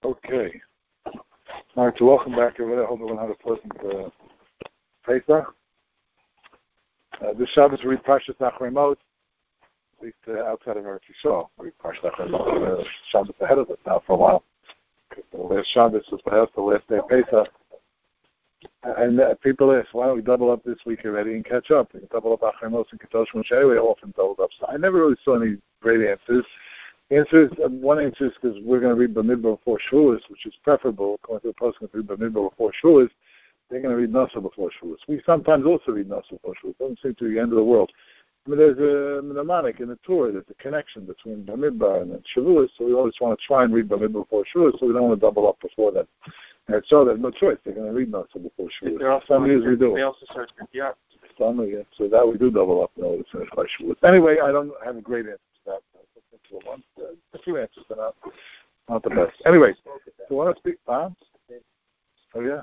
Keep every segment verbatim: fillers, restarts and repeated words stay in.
Okay. All right, so welcome back, everybody. I hope everyone had a pleasant uh, Pesach. Uh, this Shabbos we read Parshas Achrei Mot, at least uh, outside of Eretz Yisrael. We read Parshas Achrei Mot, uh, Shabbos ahead of us now for a while. Because the last Shabbos was perhaps the last day of Pesach. And uh, people ask, why don't we double up this week already and catch up? We can double up Achrei Mot and Kedosh Moshe. We often doubled up. So I never really saw any great answers. The answer is, uh, one answer is because we're going to read Bamidbar before Shavuos, which is preferable. According to the post, going to read Bamidbar before Shavuos. They're going to read Nasa before Shavuos. We sometimes also read Nasa before Shavuos. It doesn't seem to be the end of the world. I mean, there's a mnemonic in the Torah. There's a connection between Bamidbar and Shavuos, so we always want to try and read Bamidbar before Shavuos, so we don't want to double up before that. And so there's no choice. They're going to read Nasa before Shavuos. Some years we do. They also start yeah. Some, yeah. So that we do double up in order to finish by Shavuos. Anyway, I don't have a great answer to that. One, uh, a few answers, but not, not the best. Anyway, so want to speak? Huh? Oh, yeah?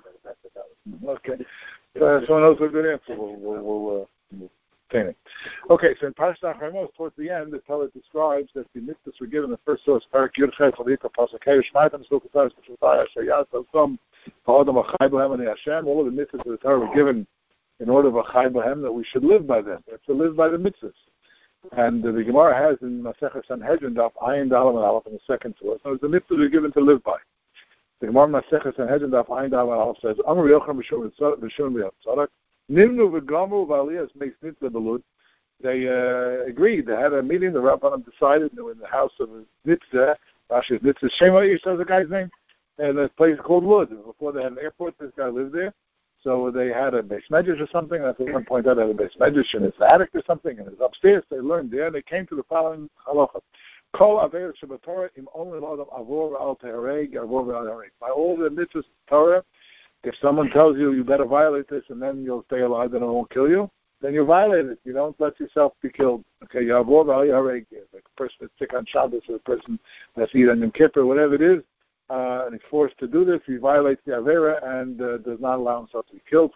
Okay. Uh, someone else with a good answer. We'll, we'll, we'll, uh, we'll obtain it. Okay, so in Parashat Achrei Mot, towards the end, the Torah describes that the mitzvahs were given the first source, Parak Yud Chet Chalika Pasuk Hey Shmaitam Sukkot Shmaitam Asher Yad Some Ha'adam Achai B'Hem and Hashem. All of the mitzvahs of the Torah were given in order of Achai B'Hem, that we should live by them. We have to live by the mitzvahs. And uh, the Gemara has in Masechah Sanhedrin, Daf Ayin Dalam and Aleph in the second source. So the mitzvahs are given to live by. The Gemara in Masechah Sanhedrin, Daf Ayin Dalam and Aleph says, Amar Yocham B'Shon B'Tzadak, Nimnu V'Gamu V'Aliyas makes mitzvah belud. They uh, agreed. They had a meeting. The Rabbanim decided they were in the house of Mitzvah. Rashi's Mitzvah. Shema Yish is the guy's name. And a place called Lud. Before they had an airport, this guy lived there. So they had a base medrash or something. That's what one point out. They had a base medrash in his attic or something, and it's upstairs. They learned there. And they came to the following halacha: Kol aver shebatorah im only l'adam avor al tehareg avor al tehareg. By all the mitzvahs of Torah, if someone tells you you better violate this and then you'll stay alive and it won't kill you, then you violate it. You don't let yourself be killed. Okay, avor al tehareg. Like a person that's sick on Shabbos or a person that's eating on Yom Kippur, whatever it is. Uh, and he's forced to do this, he violates the Avera and uh, does not allow himself to be killed.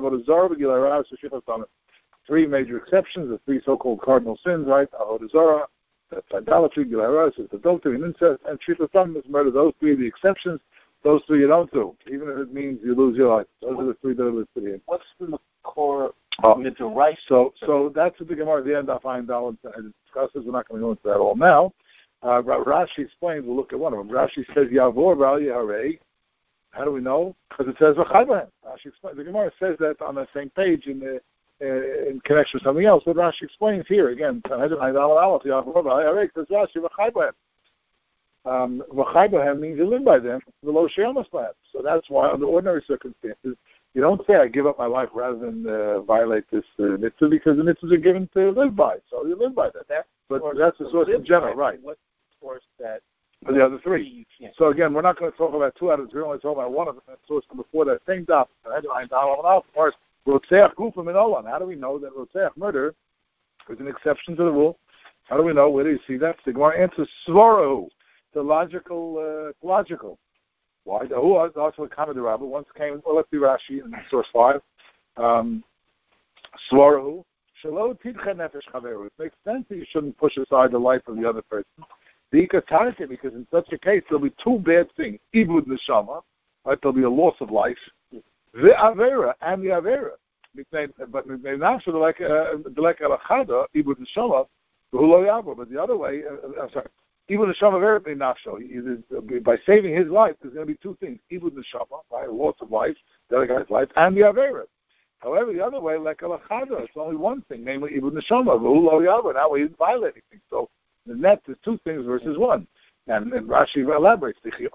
Three major exceptions, the three so-called cardinal sins, right? Avodah Zarah, that's idolatry, Gilaras is adultery and incest, and Shifas Tamim is murder. Those three are the exceptions. Those three you don't do, even if it means you lose your life. Those are the three that are listed here. What's the core of mitzvah right? So, so that's what the Gemara at the end of Ayin Dalam discusses. We're not going to go into that all now. Uh, Rashi explains, we'll look at one of them. Rashi says, Yavor Val Yaharei. How do we know? Because it says, V'chai B'hem. Rashi explains. The Gemara says that on the same page in the, uh, in connection with something else. What Rashi explains here, again, Yavor Val Yaharei, says Rashi, V'chai B'hem. Um, V'chai B'hem means you live by them, the Lo She'amas B'hem. So that's why, under ordinary circumstances, you don't say, I give up my life rather than uh, violate this uh, mitzvah, because the mitzvahs are given to live by. So you live by that. that but that's the source in general, right. What source that for the other three. So again, we're not going to talk about two out of three. We're only talking about one of them. That's source number four. That same daf. Of course, Rotzeach Gufim in Olam. How do we know that Rotzeach murder is an exception to the rule? How do we know? Where do you see that? The Gemara answers Svarahu. The logical, uh, logical. Why? Who was also a comment the rabbi once came. Well, let's do Rashi in source five. Um, Svarahu. Shalo Tidcha Nefesh Chaveru. It makes sense that you shouldn't push aside the life of the other person. Because in such a case, there'll be two bad things. Ibud Neshama, right? There'll be a loss of life. The Avera and the Avera. But the like like Alachada, Ibud Neshama, but the other way, uh, I'm sorry, Ibud Neshama Avera be Nafsho. By saving his life, there's going to be two things. Ibud Neshama, right? A loss of life, the other guy's life, and the Avera. However, the other way, like Alachada, it's only one thing, namely Ibud Neshama. That way he didn't violate anything. So the net is two things versus one. And, and Rashi elaborates,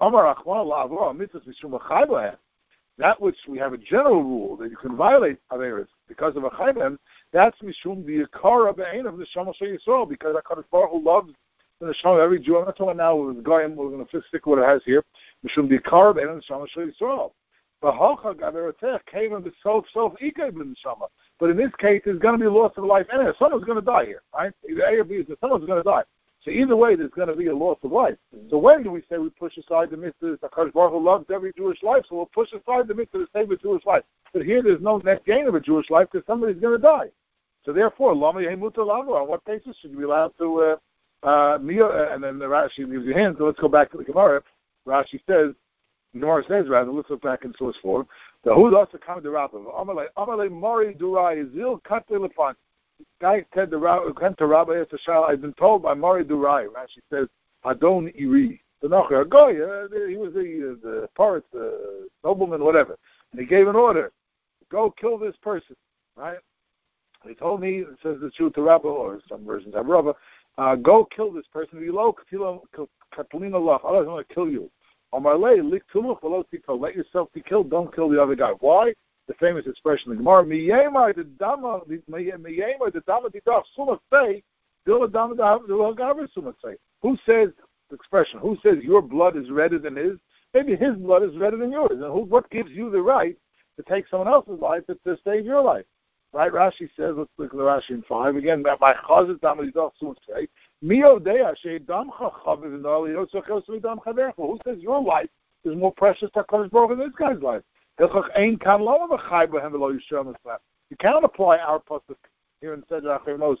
that which we have a general rule that you can violate Averis because of a chayvim, that's Mishum the Yakar of the Ein of the Neshama Yisrael, because HaKadosh Baruch Hu loves the Neshama of every Jew. I'm not talking now with Goyim, we're going to stick with what it has here. Mishum the Yakar of the Ein of the Neshama Yisrael. But in this case, there's going to be a loss of life anyway. Someone's going to die here, right? Either A or B, someone's going to die. So either way, there's going to be a loss of life. Mm-hmm. So when do we say we push aside the mitzvah? HaKadosh Baruch Hu loves every Jewish life, so we'll push aside the mitzvah to save a Jewish life. But here, there's no net gain of a Jewish life because somebody's going to die. So therefore, Lama Yehimuta Lava, on what basis should we be allowed to, uh, uh, and then the Rashi gives you a hint, so let's go back to the Gemara. Rashi says, Gemara says rather, let's look back in source four. The who also come to Rabba. Amalei Amalei Mori Durai Zil Kate Lefan. Guy said the Rabba went to Rabba Yisrael. I've been told by Mori Durai. Rashi says Adon Iri. The Nocher Goy. He was the the poet, the nobleman, whatever, and he gave an order: go kill this person. Right? He told me, it says the truth to Rabba, or some versions have Rabba, uh, go kill this person. Katalina Lach. I don't want to kill you. Let yourself be killed. Don't kill the other guy. Why? The famous expression in the Gemara, Miyemar the Dama, Miyemar the Dama the Dach, Sumat say, Dil Dama the Gavar Sumat say. Who says the expression? Who says your blood is redder than his? Maybe his blood is redder than yours. And who, what gives you the right to take someone else's life to, to save your life? Right? Rashi says, let's look at the Rashi in five again. My Chazit Dama the Dach Sumat say. Who says your life is more precious to HaKadosh Baruch Hu than this guy's life? You cannot apply our pasuk here in Seder Achimos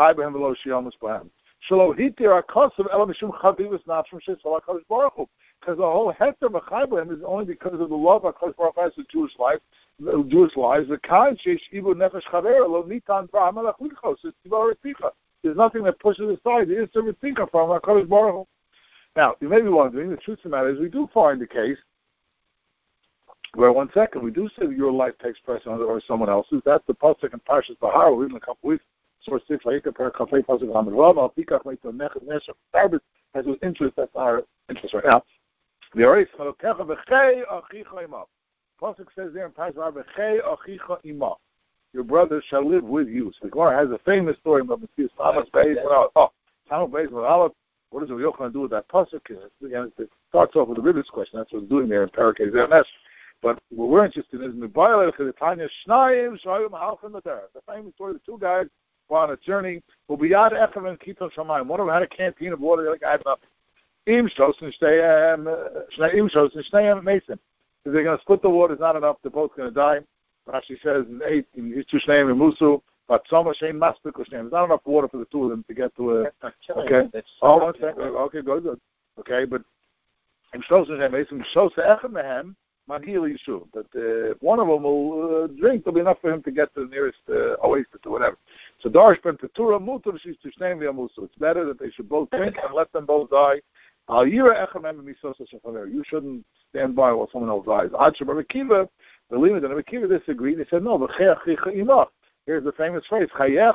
because the whole hector of Chayim is only because of the love of HaKadosh Baruch Hu has the Jewish life, the Jewish lives. The kind sheish ibu nefesh chaver lo nitan ba'amalach lichos. It's tibar reticha. There's nothing that pushes aside the instant Ritzika from HaKadosh Baruch Hu. Now, you may be wondering, the truth of the matter is we do find a case where, one second, we do say that your life takes precedence over someone else's. That's the pasuk in Parshas Bahar. We'll read in a couple weeks. Source six, Vayikra Parakafei Pasuk Hamid Rav Al Pikach Leito Nechad Neshach Tarbis has his interest. That's our interest right now. The Oreis Chalokecha V'chei Achicha Imah. Pasuk says there in Parshas Bahar V'chei Achicha Imah. Your brother shall live with you. So the Gemara has a famous story about Messias Tamas Beis. Oh, Tamas Beis Aleph. What does Rabbi Yochanan do with that pasuk? Again, it starts off with a Rebbe's question. That's what it's doing there in Parakeh Zernesh. But what we're interested in is the Tanya Shnayim Shayim Halchem L'Derech. The famous story of the two guys who are on a journey. Who biyad Echem and Kiton Shamayim. One of them had a canteen of water. The other guy had nothing. Im Shos and Shnei Im Shos and Shnei Mason. If they're going to split the water, it's not enough. They're both going to die. Rashi says in eight, in Yitzhu Shneim and Musu, but Soma Shein Mastik Shneim. There's not enough water for the two of them to get to a. Okay. Oh, one second. Okay, good, good. Okay, but Im Shos and Shnei Mason Shos Echem Mehem Magil Yishu. But uh, if one of them will uh, drink, there'll be enough for him to get to the nearest uh, oasis or whatever. So Darsh Ben Tetura Mutu She's to Shneim V'Yamusu. It's better that they should both drink and let them both die. Al Yira Echem Mehem Misos Shechaver. You shouldn't stand by while someone else dies. Ad Sheba Rekiva. The Levit and the Akiva disagreed. They said, no, here's the famous phrase, your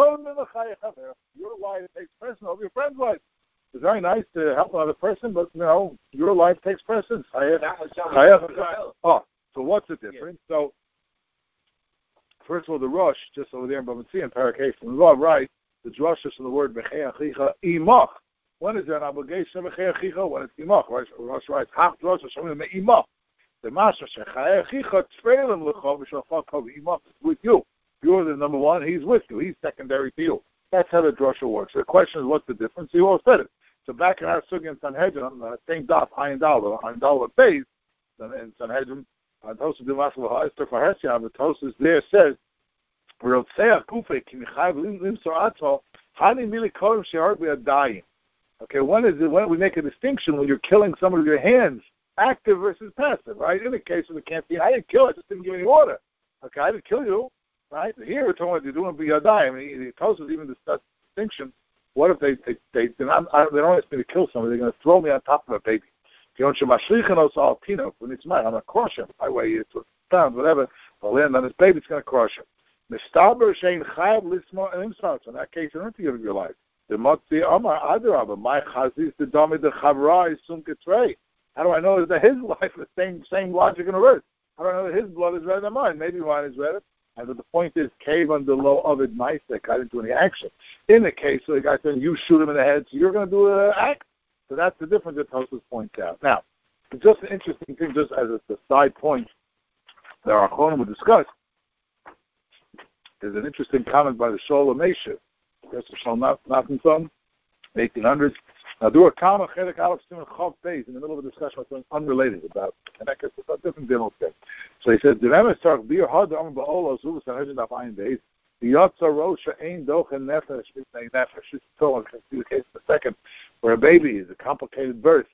life takes precedence over your friend's life. It's very nice to help another person, but, you know, your life takes precedence. Oh, so what's the difference? So, first of all, the Rosh, just over there in Bavitzi and Parakeh, from Rav, right, the Rosh is from the word imach. When is there an obligation of when it's imach? Rosh writes, hach Rosh Hashem imach. The master with you. You're the number one, he's with you. He's secondary to you. That's how the drasha works. So the question is, what's the difference? You all said it. So back in our Sugi in Sanhedrin, uh, same daf, Ayin Dal, Ayin Dal Beis, in Sanhedrin, Tosus Dimas L'Ha'ester Farhesia, the Tosus there says, okay, when is it, when we make a distinction when you're killing someone with your hands, active versus passive, right? In the case of the canteen, I didn't kill it, I just didn't give any water. Okay, I didn't kill you, right? Here we're talking about you're doing b'yadai. I mean, he tells us even this distinction. What if they they they they don't ask me to kill somebody? They're going to throw me on top of a baby. When it's mine, I'm going to crush him. I weigh it to pounds, whatever. I'll land on his baby, it's going to crush him. So in that case, you don't have to give your life. The Motzi Amar Adarabah, my Chazis, the Dami, the Chavra is Sumketrei. How do I know that his life is the same, same logic and reverse? How do I know that his blood is redder than mine? Maybe mine is redder. And the point is, cave under low of it, nice, that I didn't do any action. In the case of the guy saying, you shoot him in the head, so you're going to do an act. So that's the difference that Tosfos points out. Now, just an interesting thing, just as a side point that our Achronim will discuss, there's an interesting comment by the Shoel Mesha, Professor Shoel Nathanson, eighteen hundreds. Now, do a comma, Chedek Aleph Siman Chav Beis, in the middle of a discussion about something unrelated about Connecticut, about different demos there. So he says, Diremes Tark Bir Had Am Ba'olos Uvus Sanhedrin Daf Ayin Beis, Yatsa Rosha Ein Dochen Nefesh Mitnei Nefesh. This is the case in a second, where a baby is a complicated birth.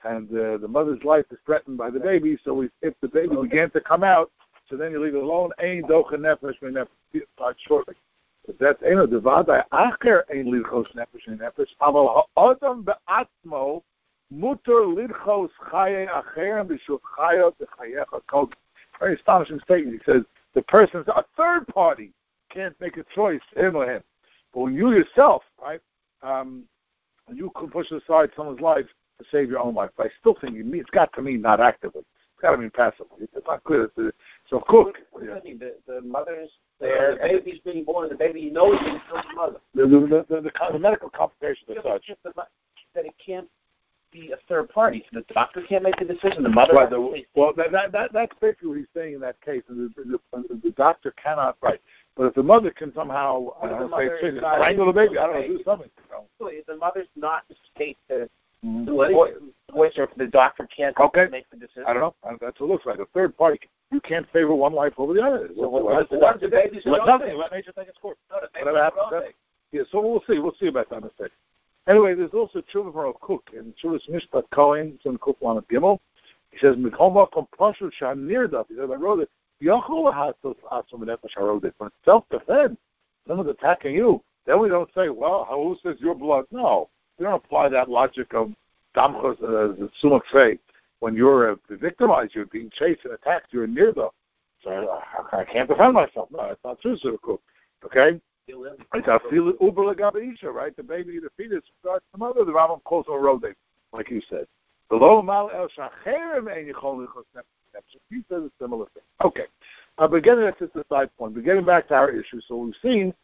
and uh, the mother's life is threatened by the baby. So we, if the baby began to come out, so then you leave it alone. Ein docha nefesh nefesh start shortly. But that's eno devadai acher ein lidchos nefesh nefesh. Aval ha'adam be'atzmo muter lidchos chaye acherem b'shul chayot b'chayecha kol. Very astonishing statement. He says the person's a third party can't make a choice, him or him. But when you yourself, right, um, you can push aside someone's life to save your own life. But I still think it mean, it's got to mean not actively. It's got to mean passively. It's not clear. That the, so cook. What, what yeah. mean? The, the mother's there, the baby's being born, the baby knows it's not the mother. The, the, the, the, the, the medical complications are such. Just the, that it can't be a third party. So the doctor can't make the decision. The mother right, has the, to well, that, that, that, that's basically what he's saying in that case. And the, the, the doctor cannot, right. But if the mother can somehow, I don't know, say, strangle the baby, I don't know, do something. You know. So if the mother's not in a state to mm-hmm. voice, or if the doctor can't okay. make the decision. I don't know. That's what it looks like. A third party, you can't favor one life over the other. So what, what, what the baby's let nothing. Let nature take its course. No, whatever happens. Yeah, so we'll see. We'll see about that in a second. Anyway, there's also Tshuva from a cook in Tshuva's Mishpat Kohen, it's in Kuf Lamed Gimel. He says, "Mikoma kompashu shanirda." He says, "I wrote it. Yachol hatos atzum nefesh harodit." When it's self-defense, someone's attacking you. Then we don't say, "Well, who says your blood?" No, we don't apply that logic of damchos sumak fei. When you're uh, victimized, you're being chased and attacked. You're near the. So I, I can't defend myself. No, it's not true, so cook. Okay. It's a feel uber legabeisha, right? The baby, the fetus starts the mother. The Rambam calls her rodin, like you said. Below mal el shacherem ein yichol lichos nefesh. He says a similar thing. Okay, uh, but again, that's just a side point. But getting back to our issue, so what we've seen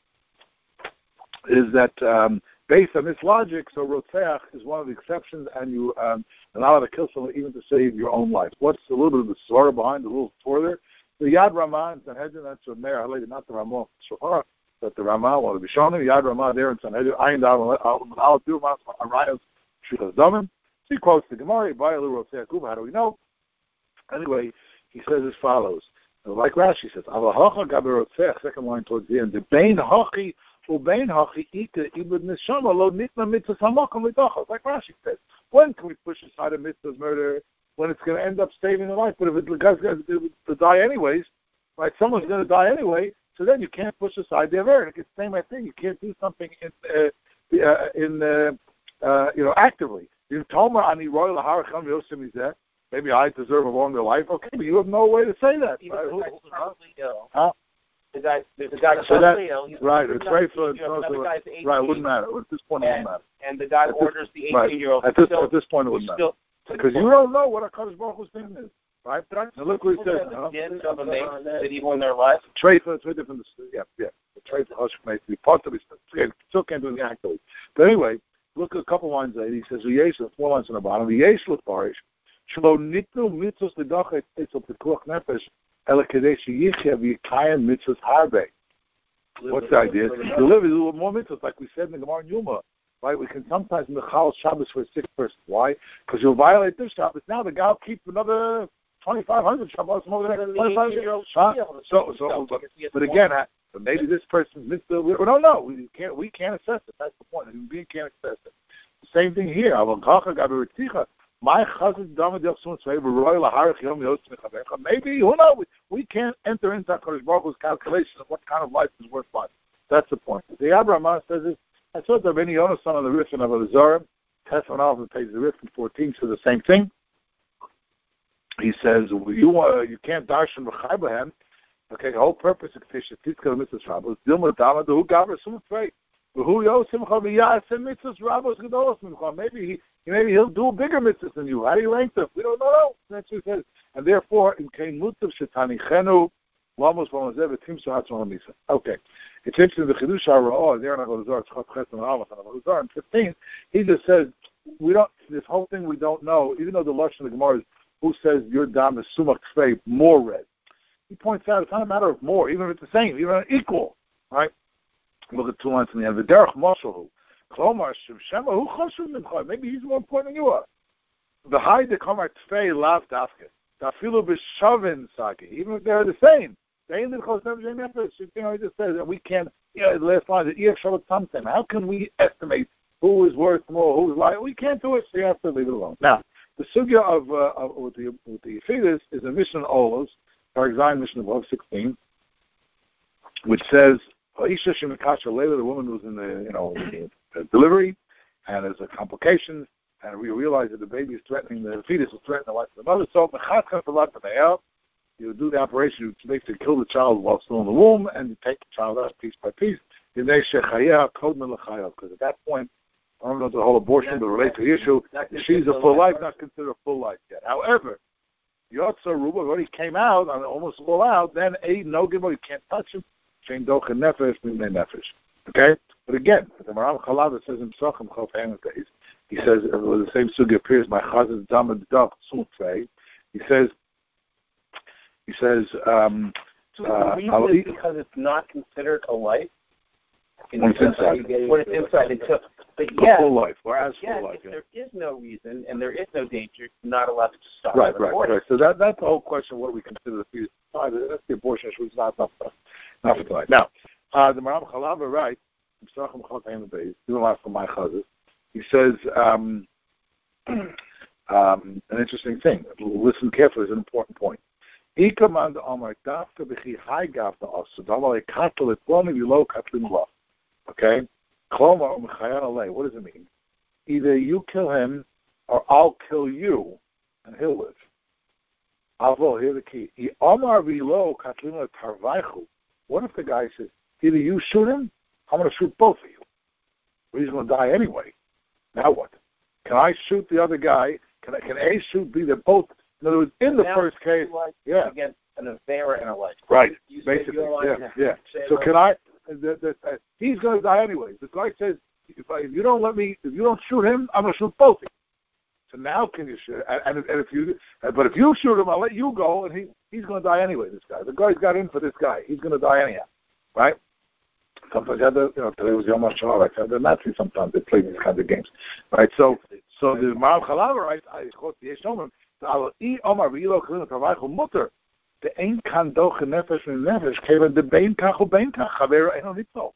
is that um, based on this logic, so rotzeach is one of the exceptions, and you um, are not allowed to kill someone even to save your own life. What's a little bit of the story behind, a little further? The Yad Ramah and Sanhedrin, that's what Meir Halei, not the Ramah, Shofar. That the Ramah, well, the Bishonim, Yad Ramah there in Sanhedrin, Ayin Da'al, Al Dumas, Arayos, Shulchan Damim. He quotes the Gemara, Bayalu Rotzeach Kuba. How do we know? Anyway, he says as follows. Like Rashi says, Ava Hacha Gaber Rotzeach, second line towards the end. The Bein Hachi, Ubein Hachi, Ita, Ibud Neshama, Lo Nitna Mitzvah Samakam Lidachas. Like Rashi says. When can we push aside a mitzvah's murder? When it's going to end up saving the life. But if it, the guy's going to die anyways, right, someone's going to die anyway, so then you can't push aside the aver. It's the same thing. You can't do something in, uh, uh, in uh, uh, you know, actively. You told me, ani royal haracham yosim is that. Maybe I deserve a longer life. Okay, but you have no way to say that. Even right? the guy's terminally ill. Huh? The guy, there's a guy that's so terminally ill. Right, it's very for right. Right, it wouldn't matter. At this point, it wouldn't matter. And the guy at orders this, the eighteen-year-old. Right. At this, still, at this point, it wouldn't still, matter. Because you don't know what a Kadosh Baruch Hu's thing is. Right? Now look what he says. The sins of a nation that evil in their life. Trade for it's very different. Yeah, yeah. The trade for Hush may be part of it. Still can't do it actively. But anyway, look at a couple lines later. He says, "V'yesh," four lines on the bottom. "V'yesh l'parish shlo nitnu mitzvos l'dachet etzel pekuach nefesh ela kedei sheyichya v'yikayim mitzvos harbe." What's the idea? You live a little more mitzvos, like we said in the Gemara in Yuma. Right? We can sometimes mechal Shabbos for a sick person. Why? Because you'll violate this Shabbos. Now the guy will keep another twenty-five hundred Shabbos over the next twenty-five years. Huh? So, so, but, but again, I, but maybe this person's mitzvah. We don't know. We can't. We can't assess it. That's the point. A human being can't assess it. Same thing here. My chazid damed yachsun tzvei v'roy laharich yom yos mechavecha. Maybe who knows? We, we can't enter into HaKadosh Baruch Hu's calculation of what kind of life is worth life. That's the point. The Yad Ramah says this. I thought that Rabbeinu Yonasan on the Rifin of Elazar, Tesman Alvin pays the Rifin fourteen says the same thing. He says you uh, you can't darshan v'chaybahem. Okay, the whole purpose of K'tish Titzka Mitzvah Shabbos Dilma Dama Dehu Gaver Sum Tzvei V'Hu Yosim Chav Yasem Mitzvah Shabbos Gedolos Mincha. Maybe he maybe he'll do a bigger mitzvah than you. How do you rank them? We don't know. That's what he says. And therefore, in Kein Mutav Shetani Chenu. Okay, it's interesting. The Chidush HaRa'ah there in Elazar, it's called Chesed Aleph and Elazar in fifteen. He just says we don't. This whole thing we don't know. Even though the lashon of the Gemara is who says your dam is sumak tzvei more red. He points out it's not a matter of more, even if it's the same, even equal. Right? Look at two lines in the end. The derech moshahu klomar shema hu chashuv mincha. Maybe he's more important than you are. The high the kamar tzvei lav dafke. Dafilu b'shavin saki. Even if they're the same. You know, he just says that we can't, you know, the last line, how can we estimate who is worth more, who's like, we can't do it, so you have to leave it alone. Now, The sugya of, uh, of with the with the fetus is a mission Olos, for example, mission of sixteen, which says, "Isha shemikasha later, the woman was in the you know the delivery, and there's a complication, and we realize that the baby is threatening the fetus is threatening the life of the mother. So you do the operation, you basically kill the child while still in the womb, and you take the child out piece by piece. Because at that point, I don't know the whole abortion, but related to the issue, she's a full life, not considered a full life yet. However, Yotza Ruba already came out, almost all out, then a no gimel, you can't touch him. Shein docha nefesh, mimnei nefesh. Okay? But again, the Maram Chalav says in Psachim Chof Hamed days, he says, uh, the same sugi appears, my chazes damad dach sulfei. He says, he says, um, so uh, the reason is because it's not considered a life? When it's inside. When it's inside. Until, but For yeah, full life, or as yeah, full life. if Yeah. there is no reason and there is no danger, you're not allowed to stop Right, an right, abortion. right. So that that's the whole question of what we consider the fetus. That's the abortion issue. It's not, not, not for tonight. Now, uh, the Maram Chalava writes, Psachim Chof Hamed days, doing a lot for my chazes. He says, um, um, an interesting thing. Listen carefully, it's an important point. Okay? What does it mean? Either you kill him or I'll kill you and he'll live. Avo, here's the key. What if the guy says, either you shoot him, I'm going to shoot both of you. Well, he's going to die anyway. Now what? Can I shoot the other guy? Can I, can A shoot B? They're both. In other words, in the now first case, yeah, against an affair and a life. right, You basically, yeah, life, yeah. So can I? The, the, uh, he's going to die anyway. The guy says, if, I, if you don't let me, if you don't shoot him, I'm going to shoot both of you. So now can you shoot? And, and, and if you, but if you shoot him, I'll let you go, and he he's going to die anyway. This guy, the guy's got in for this guy. He's going to die anyhow, right? Sometimes you have the, you know, today was Yom HaShoah, right? So the Nazis sometimes they play these kinds of games, right? So, so the Maram Chalav writes, I quote the Yeshomim, "Al I Omar V'Yilo Kalin Travaichu Mutter, the Ein Kan Doche Nefesh and Nefesh Keva the Bein Kach Ubein Kach Chaver Ein Nitzo."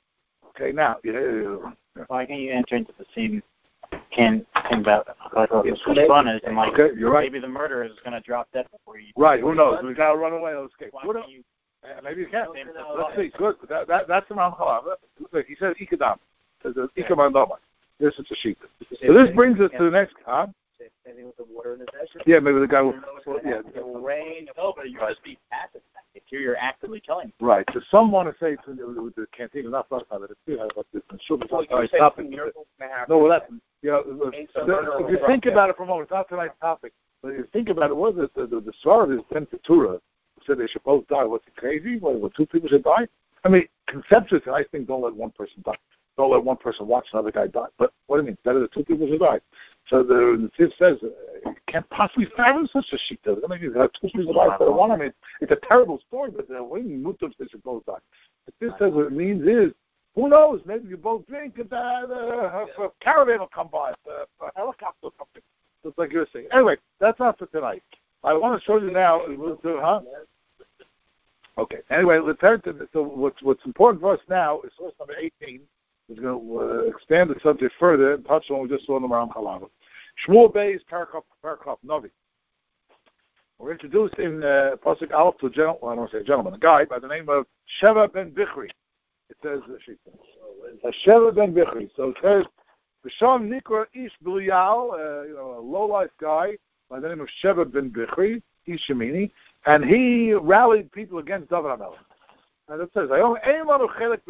Okay, now, yeah. Why can't you enter into the same can thing about like what the fun is and like okay, you're right. maybe the murderer is going to drop dead before you. Right? Who knows? We got to run away. Let's escape. Why What can't you? Uh, maybe you can. Let's see. Good. That, that, that's the Maram Chalav. He says Ikadam. He says Ikadam Dama. This is a sheep. So this brings us to the next. Huh? Anything with the water in the desert? Yeah, maybe the guy will. Well, yeah. The rain. No, but you just be passive. If you're actively killing. Right. So some want to say to the, with the canteen, not first time, but it's still about this. And sure, Well, it's not you tonight's say topic. miracles may happen. No, well, that's, you know, the, Ain't the, some murderer if will you drop think dead. about it for a moment, it's not tonight's topic. But if you think about it, what is it? The, the, the Svarah is Ben Keturah, who said they should both die. What's it crazy? What, what, two people should die? I mean, conceptually, I think don't let one person die. Don't let one person watch another guy die. But what do you mean? Better the two people should die. So the, the Tiv says, uh, you can't possibly fathom such a sheet. I mean, you have two people die for the one. I mean, it's a terrible story, but uh, what do you mean mutavs they should both die? The Tiv says what it means is, who knows? Maybe you both drink and uh, uh, a caravan will come by, uh, a helicopter will come by. Just like you're saying. Anyway, that's not for tonight. I want to show you now. Huh? Okay. Anyway, let's turn to so what's what's important for us now is source number eighteen. We're going to uh, expand the subject further and touch on what we just saw in the Maram Chalav. Shmuel Bay's Parakop Parakop Novi. We're introduced in uh, Pasuk Aleph to a gentleman, well, I don't want to say a gentleman, a guy by the name of Sheva ben Bichri. It says uh, Sheva ben Bichri. So it says B'Sham Nikra Ish B'Liyal, uh, you know, a low-life guy by the name of Sheva ben Bichri, Ish Shemini, and he rallied people against David HaMelech. And it says, I wanted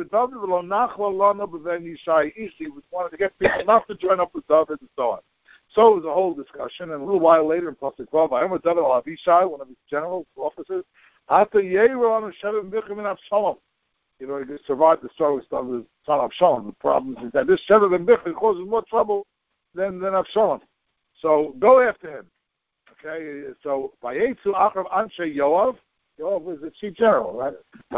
to get people not to join up with David and so on. So it was a whole discussion, and a little while later in Pasuk twelve, I remember David al-Avishai, one of his general officers, after Yeru Sheva ben Bichri min Avshalom. You know, he survived the struggle with son of Avshalom. The problem is that this Sheva ben Bichri causes more trouble than, than Avshalom. So go after him. Okay, so by Yetzu Achav Anshe Yoav, Yoav was the chief general, right?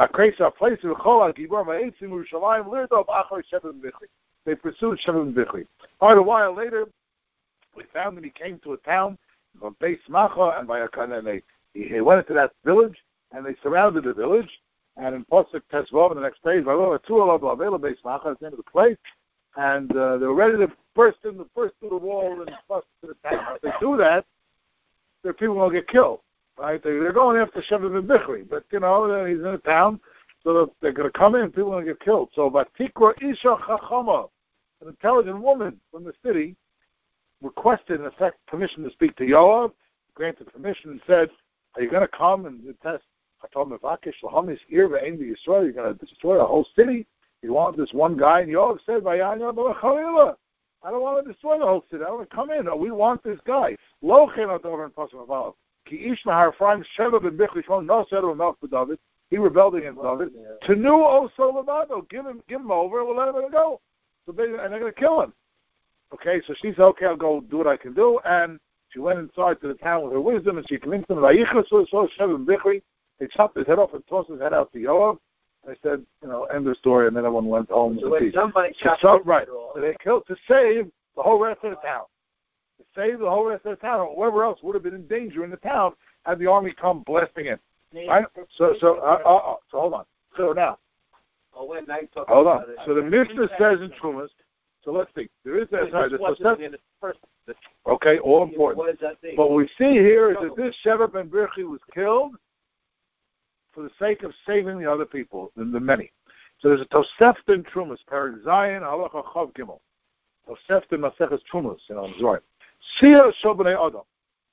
They pursued Sheva ben Bichri. Quite a while later, we found that he came to a town called Beis Macha, and by a and they he went into that village, and they surrounded the village. And in Pasuk Tesvav, in the next page, Beis Macha, the name of the place, and uh, they were ready to burst in the burst through the wall and bust into the town. If they do that, their people will get killed, right? They, they're going after Sheva ben Bichri, but you know he's in a town, so they're going to come in, people are going to get killed. So, Vatikra Isha Chachama, an intelligent woman from the city, requested, in effect, permission to speak to Yoav, granted permission, and said, "Are you going to come and test?" I told him, "Vakish Lahamis Ir ve'Ein Yisrael, you're going to destroy the whole city. You want this one guy?" And Yoav said, "Vayanya b'Chalila. I don't want to destroy the whole city. I want to come in. No, we want this guy." Lo chenot over in Pasuk Avav. Ki ish nahar Ephraim Sheva ben Bichri Shmon no said enough for David. He rebelled against David. Tenu oso levado. Give him, give him over, and we'll let him go. So they, and they're going to kill him. Okay, so she said, "Okay, I'll go do what I can do." And she went inside to the town with her wisdom, and she convinced them. Vayichas so Sheva ben Bichri. They chopped his head off and tossed his head out to Yoav. They said, you know, end the story, and then everyone went home. So when somebody chopped so, right, so they killed to save the whole rest of the town. To save the whole rest of the town, or whoever else would have been in danger in the town had the army come blasting in. Right? So, so, uh, uh, uh, so hold on. So now, oh, wait, now hold on. So the Mishnah says in Trumas. So let's see. There is that. Sorry, this okay, all important. What does that mean? What we see here is that this Sheva ben Bichri was killed for the sake of saving the other people, the, the many. So there's a Tosefta in Trumas, Perek Zayin, Halacha Chav Gimel. Tosefta Maseches Trumas, you know, Zohar. Sia Shobnei Adam.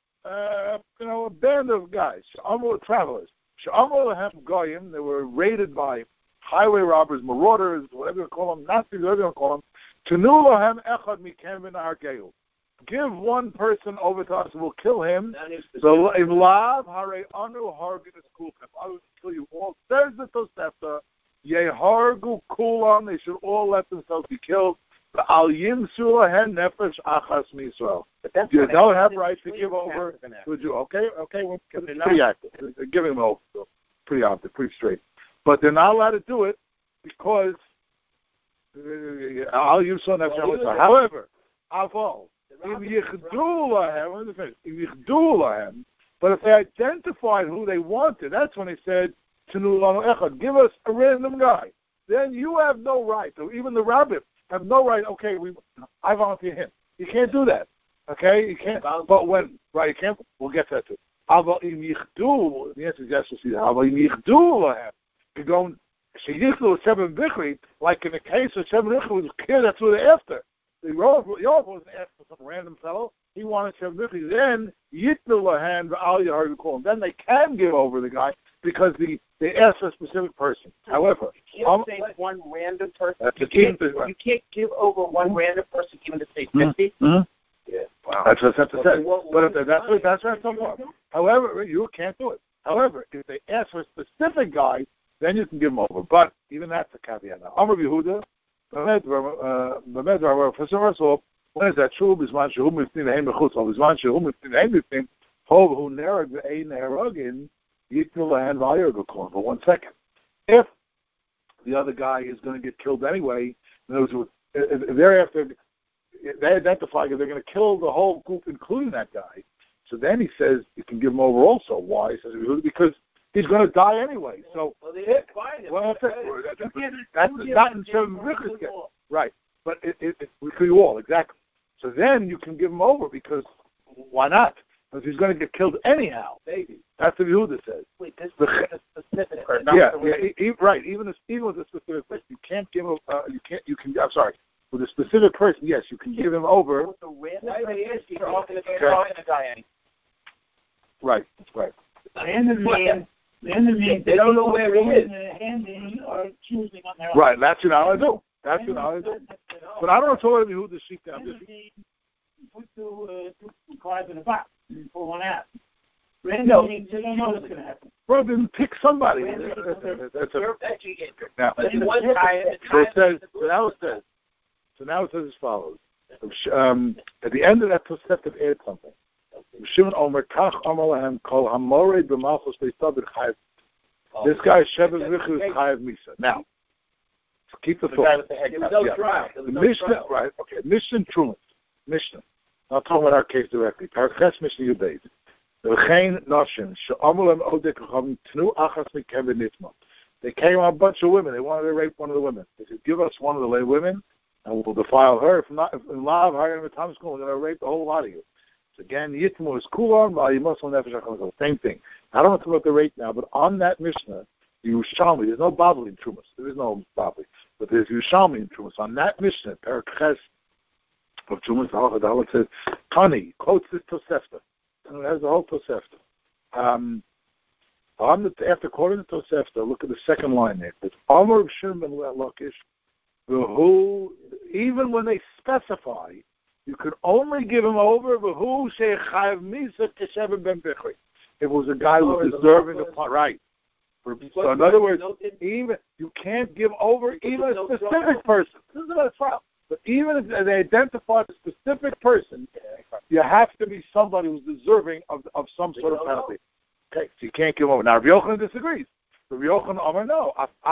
Uh, you know, a band of guys, Sh'amul travelers. Sh'amul Lahem Goyim, they were raided by highway robbers, marauders, whatever you call them, Nazis, whatever you call them. Tenu Lahem Echad Mikem V'Nahar Geyu. Give one person over to us, we'll kill him. So, if lav hare anu hargin is kulchem, I will kill you all. There's the Tosefta. Yehargu kulam, they should all let themselves be killed. Al yimsu lahen nefesh achas misrael. You don't have rights to give over to a Jew. Okay, okay, well, pretty active. They're giving them over, so pretty active, pretty straight. But they're not allowed to do it because Al yimsu nefesh achas misrael. However, aval. But if they identified who they wanted, that's when they said, give us a random guy. Then you have no right, or even the rabbis have no right, okay, we, I volunteer him. You can't do that. Okay? You can't. But when, right, you can't, we'll get to that too. The answer is yes, we'll see that. You're going, Sheva ben Bichri, like in the case of Sheva ben Bichri, was clear that's who they're after. The Yoav wasn't asked for some random fellow. He wanted Sheva ben Bichri. Then Yitnu Lahan v'Al Yahar Yukol. Then they can give over the guy because the, they asked for a specific person. However, you can't um, say one random person. That's you, the can't, thing, right? You can't give over one random person even to say fifty. Mm-hmm. Yeah. Wow. That's what that's what okay, well, But if that's what that's what I'm talking about. However, you can't do it. However, if they ask for a specific guy, then you can give him over. But even that's a caveat. Now, Amar Yehuda. When is that true? Bisman shehu mifnin lehem b'chutz, or bisman shehu mifnin lehem b'fnin, hov hu nerag v'ein neragin, yitnu lahen v'ayargu kolon. But one second. If the other guy is going to get killed anyway, those if they're after, they identify that they're going to kill the whole group, including that guy. So then he says you can give him over also. Why? He says because he's going to die anyway. So well, they didn't find him. Well, that's it. That's, that's not in Sheva ben Bichri's case. Right. But it, it, it, we kill you all, exactly. So then you can give him over because why not? Because he's going to get killed anyhow. Maybe. That's what Yehuda says. Wait, this is a specific person. Yeah, yeah e- e- right. Even, even with a specific person, you can't give him, uh, you can't, you can, I'm sorry. With a specific person, yes, you can give him over. With a random person, you're not going to die anyway. Right, right. The enemy, the enemy, they don't know where he is. Handing or choosing on their own. Right, that's what I do. That's what I do. But I don't know totally who the sheep down. Put two, uh, two cards in a box and pull one out. Randomly, you don't know what's going to happen. Well, then pick somebody. That's a, that's a, now, but in one time, so it says, so now it says, so now it says as follows. Um, at the end of that Tosefta, it adds something. Shimon Omer Kach Omer Lahem Kol Hamored B'Malchus Beistabed Chayav. This guy Sheva ben Bichri is Chayav Misa. Now, keep the thought. There was no trial. The Mishnah, right? Okay, Mishnah Trumas. Mishnah. Not talking about our case directly. Paraches Mishnah Yubeid. V'chein Noshim She'Omer Lahem Odek Chavim Tnu Achas Mikem V'Nitma. They came on a bunch of women. They wanted to rape one of the women. They said, "Give us one of the lay women, and will defile her. If not, if in love, hire him time school, we're going to rape the whole lot of you. So again, Yitmu is Kulon, Vayimos Nefesh HaChamim. Same thing. I don't want to talk about the rape now, but on that Mishnah, the Yerushalmi, there's no Babli in Trumas. There is no Babli. But there's Yerushalmi in Trumas. On that Mishnah, Perak Ches of Trumas, the Halach says, Tani, quotes this Tosefta. And it has the whole Tosefta. Um, on the, after quoting the Tosefta, look at the second line there. It's Amar Shimon ben Lakish, who, even when they specify, you could only give him over who say Chayav Misa Keshev ben Bichri. If it was a guy who was deserving of right. So in other words, even you can't give over even a specific person. This is another trial. But even if they identify a specific person, you have to be somebody who's deserving of of some sort of penalty. Okay, so you can't give over. Now, Rabbi Yochanan disagrees. Rabbi Yochanan Amar, no.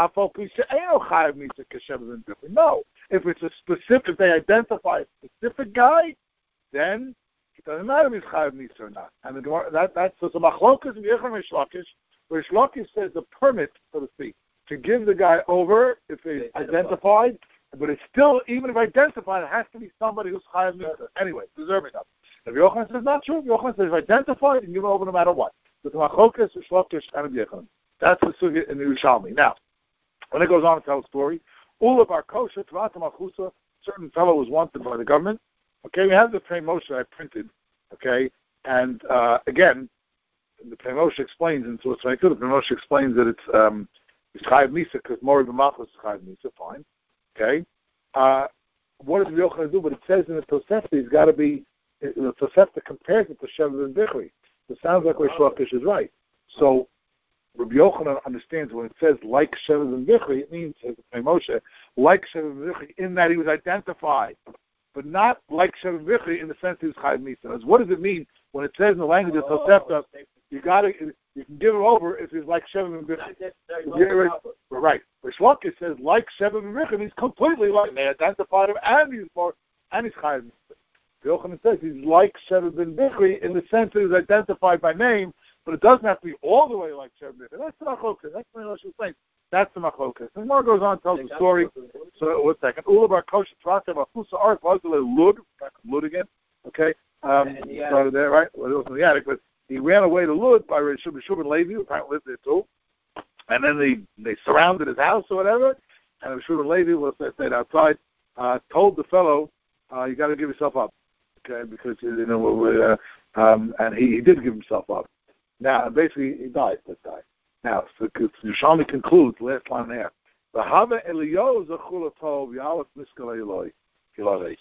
No. If it's a specific, if they identify a specific guy, then it doesn't matter if he's Chayav Misa or not. And the, that that's so the Machlokas of Yochanan Rish Lakish, where Rish Lakish says the permit, so to speak, to give the guy over if he's identified, but it's still, even if identified, it has to be somebody who's Chayav Misa. Anyway, deserving of it. Rabbi Yochanan says not true. Rabbi Yochanan says if identified, you give it over no matter what. But the Machlokas, Rish Lakish, and Rabbi Yochanan. That's the sugya in the Yerushalmi. Now, when it goes on to tell a story, Ula Bar Kosher, Tavata Malchusa, certain fellow was wanted by the government. Okay, we have the Pnei Moshe I printed. Okay, and uh, again, the Pnei Moshe explains, and so it's right too, the Pnei Moshe explains that it's um, it's Chayav Misa because Mori B'Malchus is Chayav Misa. Fine. Okay. Uh, what does Rabbi Yochanan do? But it says in the Tosefta, he's got to be. The Tosefta compares it to Shevet ben Bichri. It sounds like Rish Lakish is right. So Rabbi Yochanan understands when it says like Shevet ben Bichri, it means, says Moshe, like Shevet ben Bichri, in that he was identified, but not like Shevet ben Bichri in the sense he was Chayav Misa. What does it mean when it says in the language of Tosefta, you got to, you can give him over if he's like Shevet ben Bichri? Right. Rish Lakish says like Shevet ben Bichri means completely like, they identified him and he's more, and he's Chayav Misa. Yochanan says he's like Shevet ben Bichri in the sense that he's identified by name, but it doesn't have to be all the way like Shevet ben Bichri. That's the machlokas. That's the Moshe was saying. That's the machlokas. And more goes on, tells the story. So one second. Ula Bar Kosher Trata Mafusa Ark was the Lud. Back to Lud again. Okay. Um, he started there, right? Well, it was in the attic, but he ran away to Lud by Rishub and Levi, who apparently lived there too. And then they they surrounded his house or whatever. And Rishub and Levi was stayed outside. Uh, told the fellow, uh, "You got to give yourself up." Okay, because you know, uh, um, and he, he did give himself up. Now, basically, he died. That guy. Now, so Yerushalmi concludes last line there. The Hava Eliyo Zachulatov Yalef Miskal Eloi Kilavei.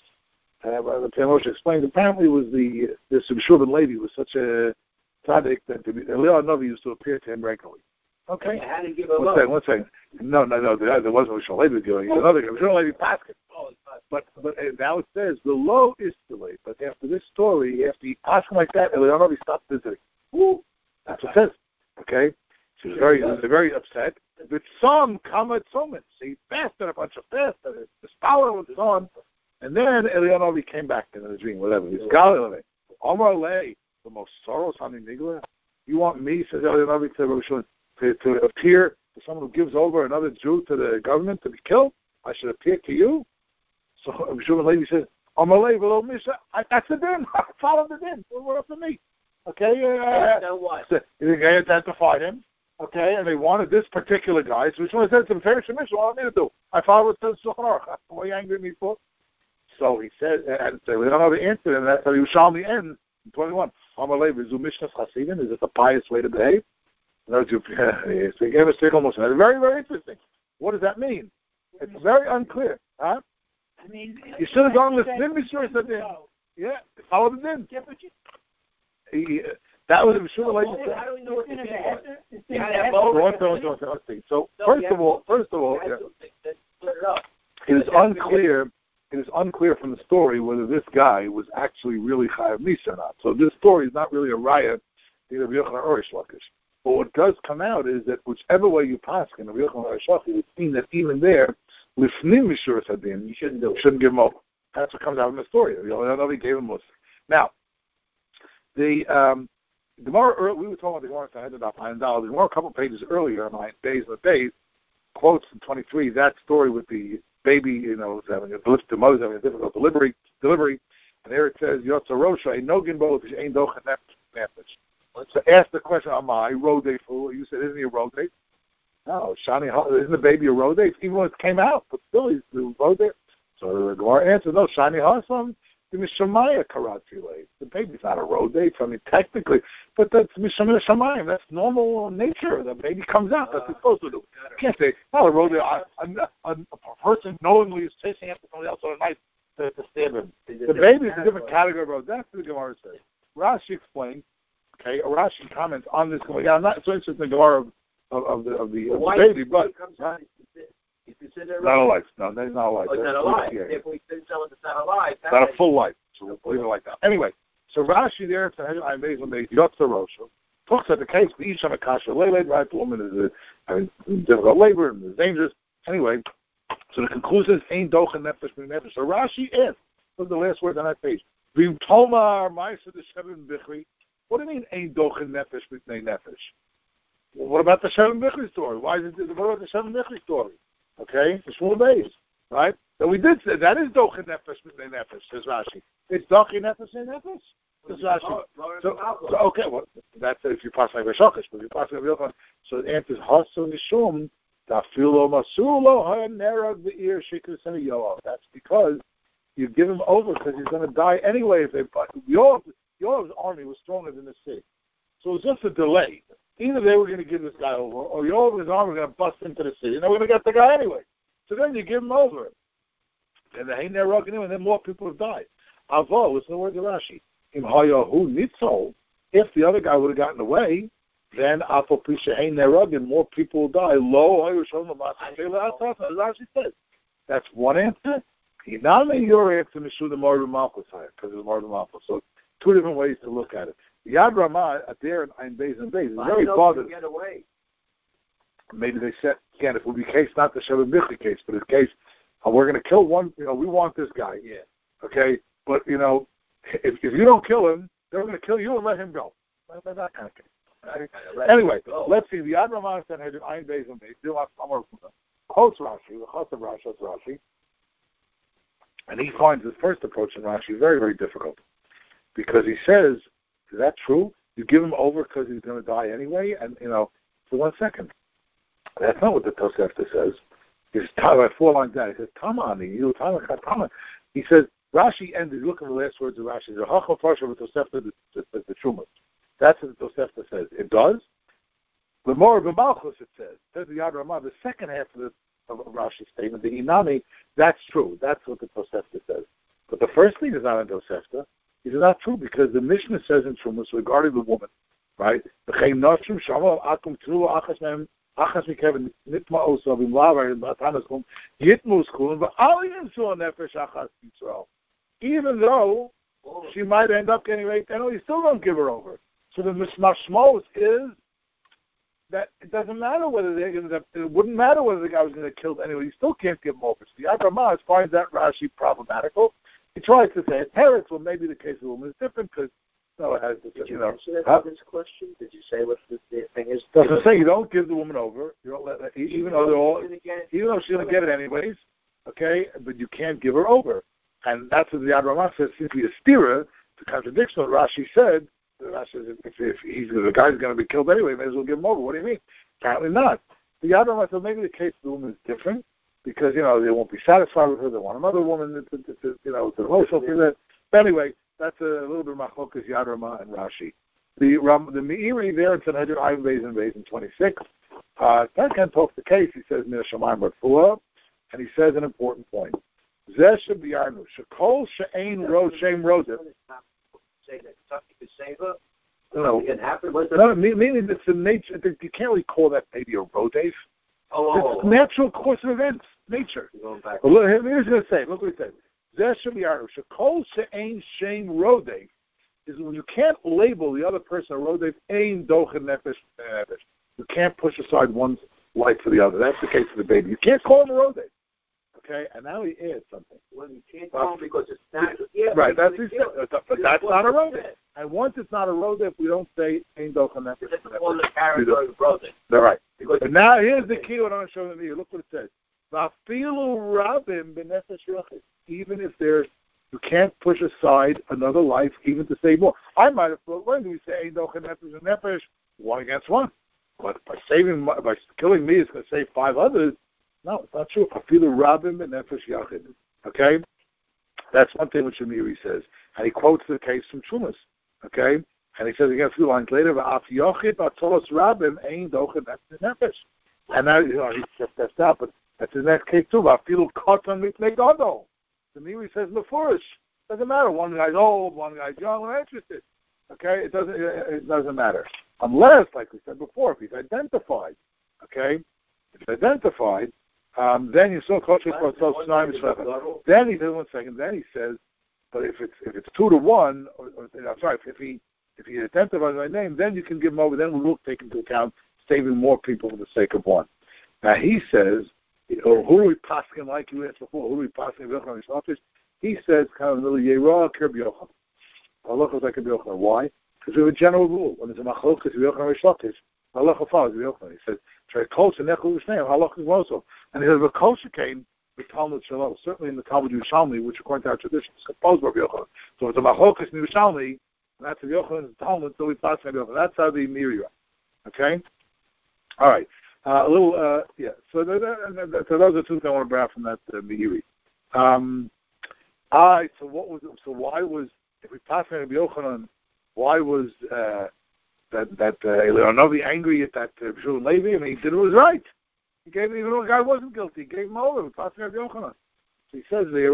The Moshe explained. Apparently, it was the the Shub and Levi was such a tzaddik that Eliyahu Novi used to appear to him regularly. Okay. How did he give one second, one second. No, no, no. There, there wasn't Shub Levi doing. He's another guy. Shub Levi Paskin. But but now it says the low is delayed. But after this story, after he asked him like that, Eliyahu Novi stopped visiting. Ooh, that's what it says. Okay, she was very, was very upset. But some come at some, he fasted a bunch of fast, and the scholar was on, and then Eliyahu Novi came back in a dream, whatever. He's Galilee. Omar Lay, the most sorrows on the Nigla. You want me, says Eliyahu Novi, to, to to appear to someone who gives over another Jew to the government to be killed? I should appear to you. So Shub and Levi says, Amalei below Misha, that's the din. I follow the din. What up to me? Okay, uh, so what? So they identified him. Okay, and they wanted this particular guy. So which one said to the Parish Commission, what do I need to do? I follow what says Shulchan Aruch. What are you angry at me for? So he said, and so we don't know the answer, and that's how Yerushalmi ends in twenty-one. Amalei v'zu Mishnas Chasidim. Is it the pious way to behave? No, you so he gave a stick almost. Very, very interesting. What does that mean? It's very unclear. Huh? I mean, you should have gone with Din Mishur said Din. Yeah, follow the Din. Yeah, but you, he, uh, that was sure like How do we know what the it's din in was? the it's You in had the to have head- both. So, one second, one second, let's see. So No, first you of have all, to- first of all, you yeah, have to- let's split it up. it is Let's have to unclear. It is unclear from the story whether this guy was actually really Chayav Misa or not. So this story is not really a riot either Yochanan or Rish Lakish. But what does come out is that whichever way you pass in Yochanan or Rish Lakish, it seems that even there, Lifnim Mishur Sadin, you shouldn't do, shouldn't give him over. That's what comes out in the story. He gave him Muslim. Now, the um, the more we were talking about the Gemara I ended up nine dollars. The more a couple of pages earlier, my days with days quotes in twenty-three. That story with the baby, you know, is having a, the mother's having a difficult delivery, delivery, and there it says, Yotza Rosha, Ein Nogin Bo, Ein Dochen Nefesh. So ask the question, am I Rodei fool? You said, isn't he a Rodei? No, Shani, isn't the baby a Rodei? Even when it came out, but still he's the Rodei. So the Gemara answers, no, Shani Hasam, the Mishamaya Karatile. The baby's not a Rodei, I mean, technically, but that's Mishamaya Shamayim. That's normal nature. The baby comes out. That's what it's supposed to do. You can't say, oh, a Rodei, a, a, a person knowingly is chasing after somebody else on a knife to, to stab him. The baby is a different category of Rodei. That's what the Gemara says. Rashi explains, okay, Rashi comments on this. Yeah, I'm not so interested in the Gemara of, of, of the, of the, of the baby, but not, you consider not a life. No, that's not a life. Oh, it's not a life. If we say someone that's not alive, it's not a full life. So we'll leave it like that. Anyway, so Rashi there, I'm amazed when they Yotza Rosha talks about the case. The Isha Makasha Lele, right? The woman is having difficult labor and is dangerous. Anyway, so the conclusion is Ein Dochen Nefesh Nefesh. So Rashi asks, what's the last word on that page? Vim Tomar Ma'aser the Shevim Bichri. What do you mean Ein Dochen Nefesh B'nei Nefesh? Well, what about the Shevim Bichri story? Why is it? What about the Shevim Bichri story? Okay, the Shmuel Beis, right? So we did say that is Dochen Nefesh B'nei Nefesh, says Rashi. It's Dochen Nefesh B'nei Nefesh, says Rashi. So, so okay, well, that's if you pass like Reshakish, but if you pass like Vilchan, so the answer is Hasu Nishum Dafilo Masulo HaNerag Be'ir Shikus and Yoav. That's because you give him over because he's going to die anyway. If they, Yoav, Yoav's army was stronger than the sea, so it was just a delay. Either they were going to give this guy over, or Yoav and his army were going to bust into the sea, and they were going to get the guy anyway. So then you give him over, and they ain't there rocking him, and then more people have died. Avo, listen to the word of Rashi. Im hayahu nitzol. If the other guy would have gotten away, then afal pisha ain't there rugging, more people will die. Lo hayushom Rashi says. That's one answer. Not only your answer, Mishuda Mardu Malchus, because it's Mardu Malchus. So two different ways to look at it. Yad Ramah at there in Ein Beis and Beis is very bothered. Get away. Maybe they said again, if it would be case not the Shevim Bichri case, but it's case uh, we're going to kill one. You know, we want this guy. Yeah. Okay, but you know, if if you don't kill him, they're going to kill you and let him go. That, that kind of case. Right? Anyway, let's see. The Yad Ramah said had Ein Beis and Beis. Still have somewhere quotes Rashi, the Chos of Rashi, Rashi, and he finds his first approach in Rashi very very difficult because he says. Is that true? You give him over because he's going to die anyway? And, you know, for one second. That's not what the Tosefta says. He's talking about four lines down. He says, Tamani, you Tama. He says, Rashi ended, look at the last words of Rashi. The Hachal Farsha with Tosefta, the Trumas. That's what the Tosefta says. It does. The more of the Malchus, it says. Says the Yad Ramah, the second half of, the, of Rashi's statement, the Inami, that's true. That's what the Tosefta says. But the first thing is not in Tosefta. It is not true because the Mishnah says in Trumas regarding the woman, right? Even though she might end up getting raped, anyway, you still don't give her over. So the mashmos is that it doesn't matter whether they end up, it wouldn't matter whether the guy was going to get killed anyway. You still can't give him over. So the Yad Ramah finds that Rashi problematical. He tries to say it's Teretz, well, maybe the case of the woman is different because, no, it has, Did you, you know. answer that huh? this question? Did you say what the, the thing is? Doesn't say you don't give the woman over. You don't let her, even though they're all, even though she's going to get it anyways, okay, but you can't give her over. And that's what the Yad Ramah says, seems to be a stira, the contradiction of what Rashi said. Rashi says, if, if he's, the guy's going to be killed anyway, may as well give him over. What do you mean? Apparently not. The Yad Ramah said maybe the case of the woman is different. Because, you know, they won't be satisfied with her. They want another woman, to, to, to, you know, to emotional for that. But anyway, that's a little bit of Machlokas Yad Ramah and Rashi. The Ram, the Meiri there in Sanhedrin Ein Beis and Beis in twenty-six, uh, Tankan talks the case. He says, Mir Shamayim Rafua, and he says an important point. Zeh Shabiyarnu, Shekol She'ein Ro Shem Rodef. Say that something could save her? No, it happen? What's the... no, meaning it's the nature, you can't really call that maybe a Rodef. Oh, it's a natural course of events, nature. Going back. Well, look, here's what it say. Look what it says. Zeh Shabiyarnu, Shekol She'ein Shem Rodef. Is when you can't label the other person a rodef, ein dochen nefesh nefesh. You can't push aside one's life for the other. That's the case of the baby. You can't call him a rodef. Okay, and now he adds something. Well, you can't call him because it's not. Yeah, right, that's his, but that's not a rodef. And once it's not a rodef, we don't say ein dochen nefesh. It's on the character of rodef. They're right. Because but now here's the key. What I'm showing you. Look what it says. Even if there's, you can't push aside another life even to save more. I might have thought, when do we say Eidoch and Nefesh and Nefesh, one against one? But by saving, by killing me, it's going to save five others. No, it's not true. Afilu Rabim and Nefesh Yachid. Okay? That's one thing which Amiri says. And he quotes the case from Chumas. Okay? And he says again a few lines later, V'af Yochid B'atolos Rabim Ein Doch and Nefesh. And now, you know, he just steps out, but that's in that case too. Afilu Katan Mitnei Gadol. The Amiri says Mefurish. Doesn't matter. One guy's old, one guy's young, we're interested. Okay? It doesn't, it doesn't matter. Unless, like we said before, if he's identified, okay? If he's identified, Um, then you saw kosher for itself snime. Then he says one second. Then he says, but if it's if it's two to one, or, or I'm sorry, if, if he if he identifies my name, then you can give him over. Then we'll take into account saving more people for the sake of one. Now he says, you know, who are we passing like you asked before? Who are we passing? He says kind of a little yerah kirb yocham. Allah is like a yocham. Why? Because we have a general rule. When there's a machlokas yocham rishlakish, Allah follows yocham. He says. And he says, "V'kosher came with Talmud Shalom." Certainly in the Talmud Yerushalmi, which according to our tradition is composed by Yochanan. So it's a Machokas in Yerushalmi, and that's a Yochanan in Talmud. So we pass on Yochanan. That's how the Miri. Okay. All right. Uh, a little. Uh, yeah. So, the, the, the, so those are two things I want to bring out from that uh, Miri. Um, all right. So what was? So why was if we pass on Yochanan? Why was? Uh, That that uh, Eliyahu angry at that uh, Shul Levi, and he did what was right. He gave even though the guy wasn't guilty, he gave him over. Passing out Yochanan. So he says the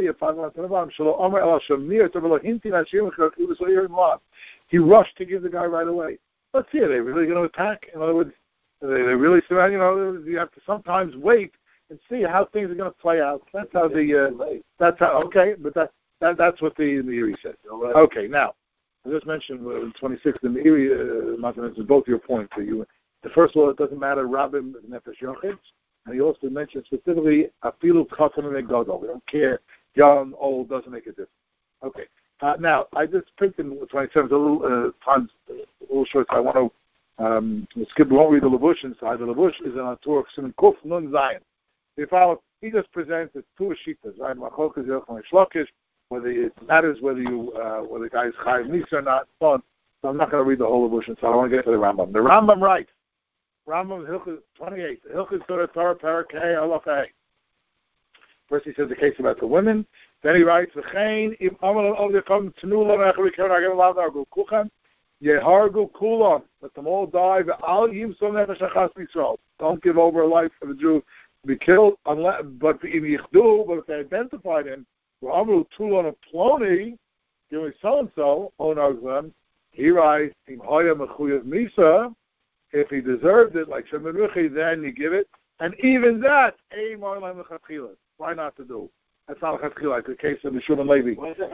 He rushed to give the guy right away. Let's see, are they really going to attack? In other words, they they really surround. You know, you have to sometimes wait and see how things are going to play out. That's how the uh, that's how okay, but that, that that's what the the Iri says. Okay, now. I just mentioned uh, twenty-six, the Meiri, uh, mentions both your points. So you, the first one, it doesn't matter, Rabim, Nefesh Yochid, and he also mentioned specifically, Afilu Katan and Gadol. We don't care, young, old, doesn't make a difference. Okay. Uh, now, I just printed twenty-seven, a little, uh, times, a little short, so I want to um, skip, we won't read the Levush inside. The Levush is an Atur, Siman Kuf, Nun Zayin. If I, he just presents the two Shitas, right? Machokas, Yochid, Shlokish, whether it matters whether you uh, whether the guy is chayiv nisa or not, so on. So I'm not going to read the whole Levush, so I want to get to the Rambam. The Rambam writes, Rambam Hilchos twenty-eight, Hilchos Torah Torah Parak Hey Halacha. First he says the case about the women. Then he writes, V'chein im amal al yekam tnu lo nechri kevin agam lav argu kuchan yehargu kulam. Let them all die. V'al yimsom nefesh achas Yisrael. Don't give over a life for the Jew to be killed, unless, but im yichdu, but if they identified him. Amru Tulon of Ploni, giving so and so, Onaglam, he writes, in Hoya Mechuyev Misa, if he deserved it, like Shemin Ruchi, then you give it. And even that, a Marlam Mechatchila. Why not to do? That's not Mechatchila, like the case of the Shuman Levi.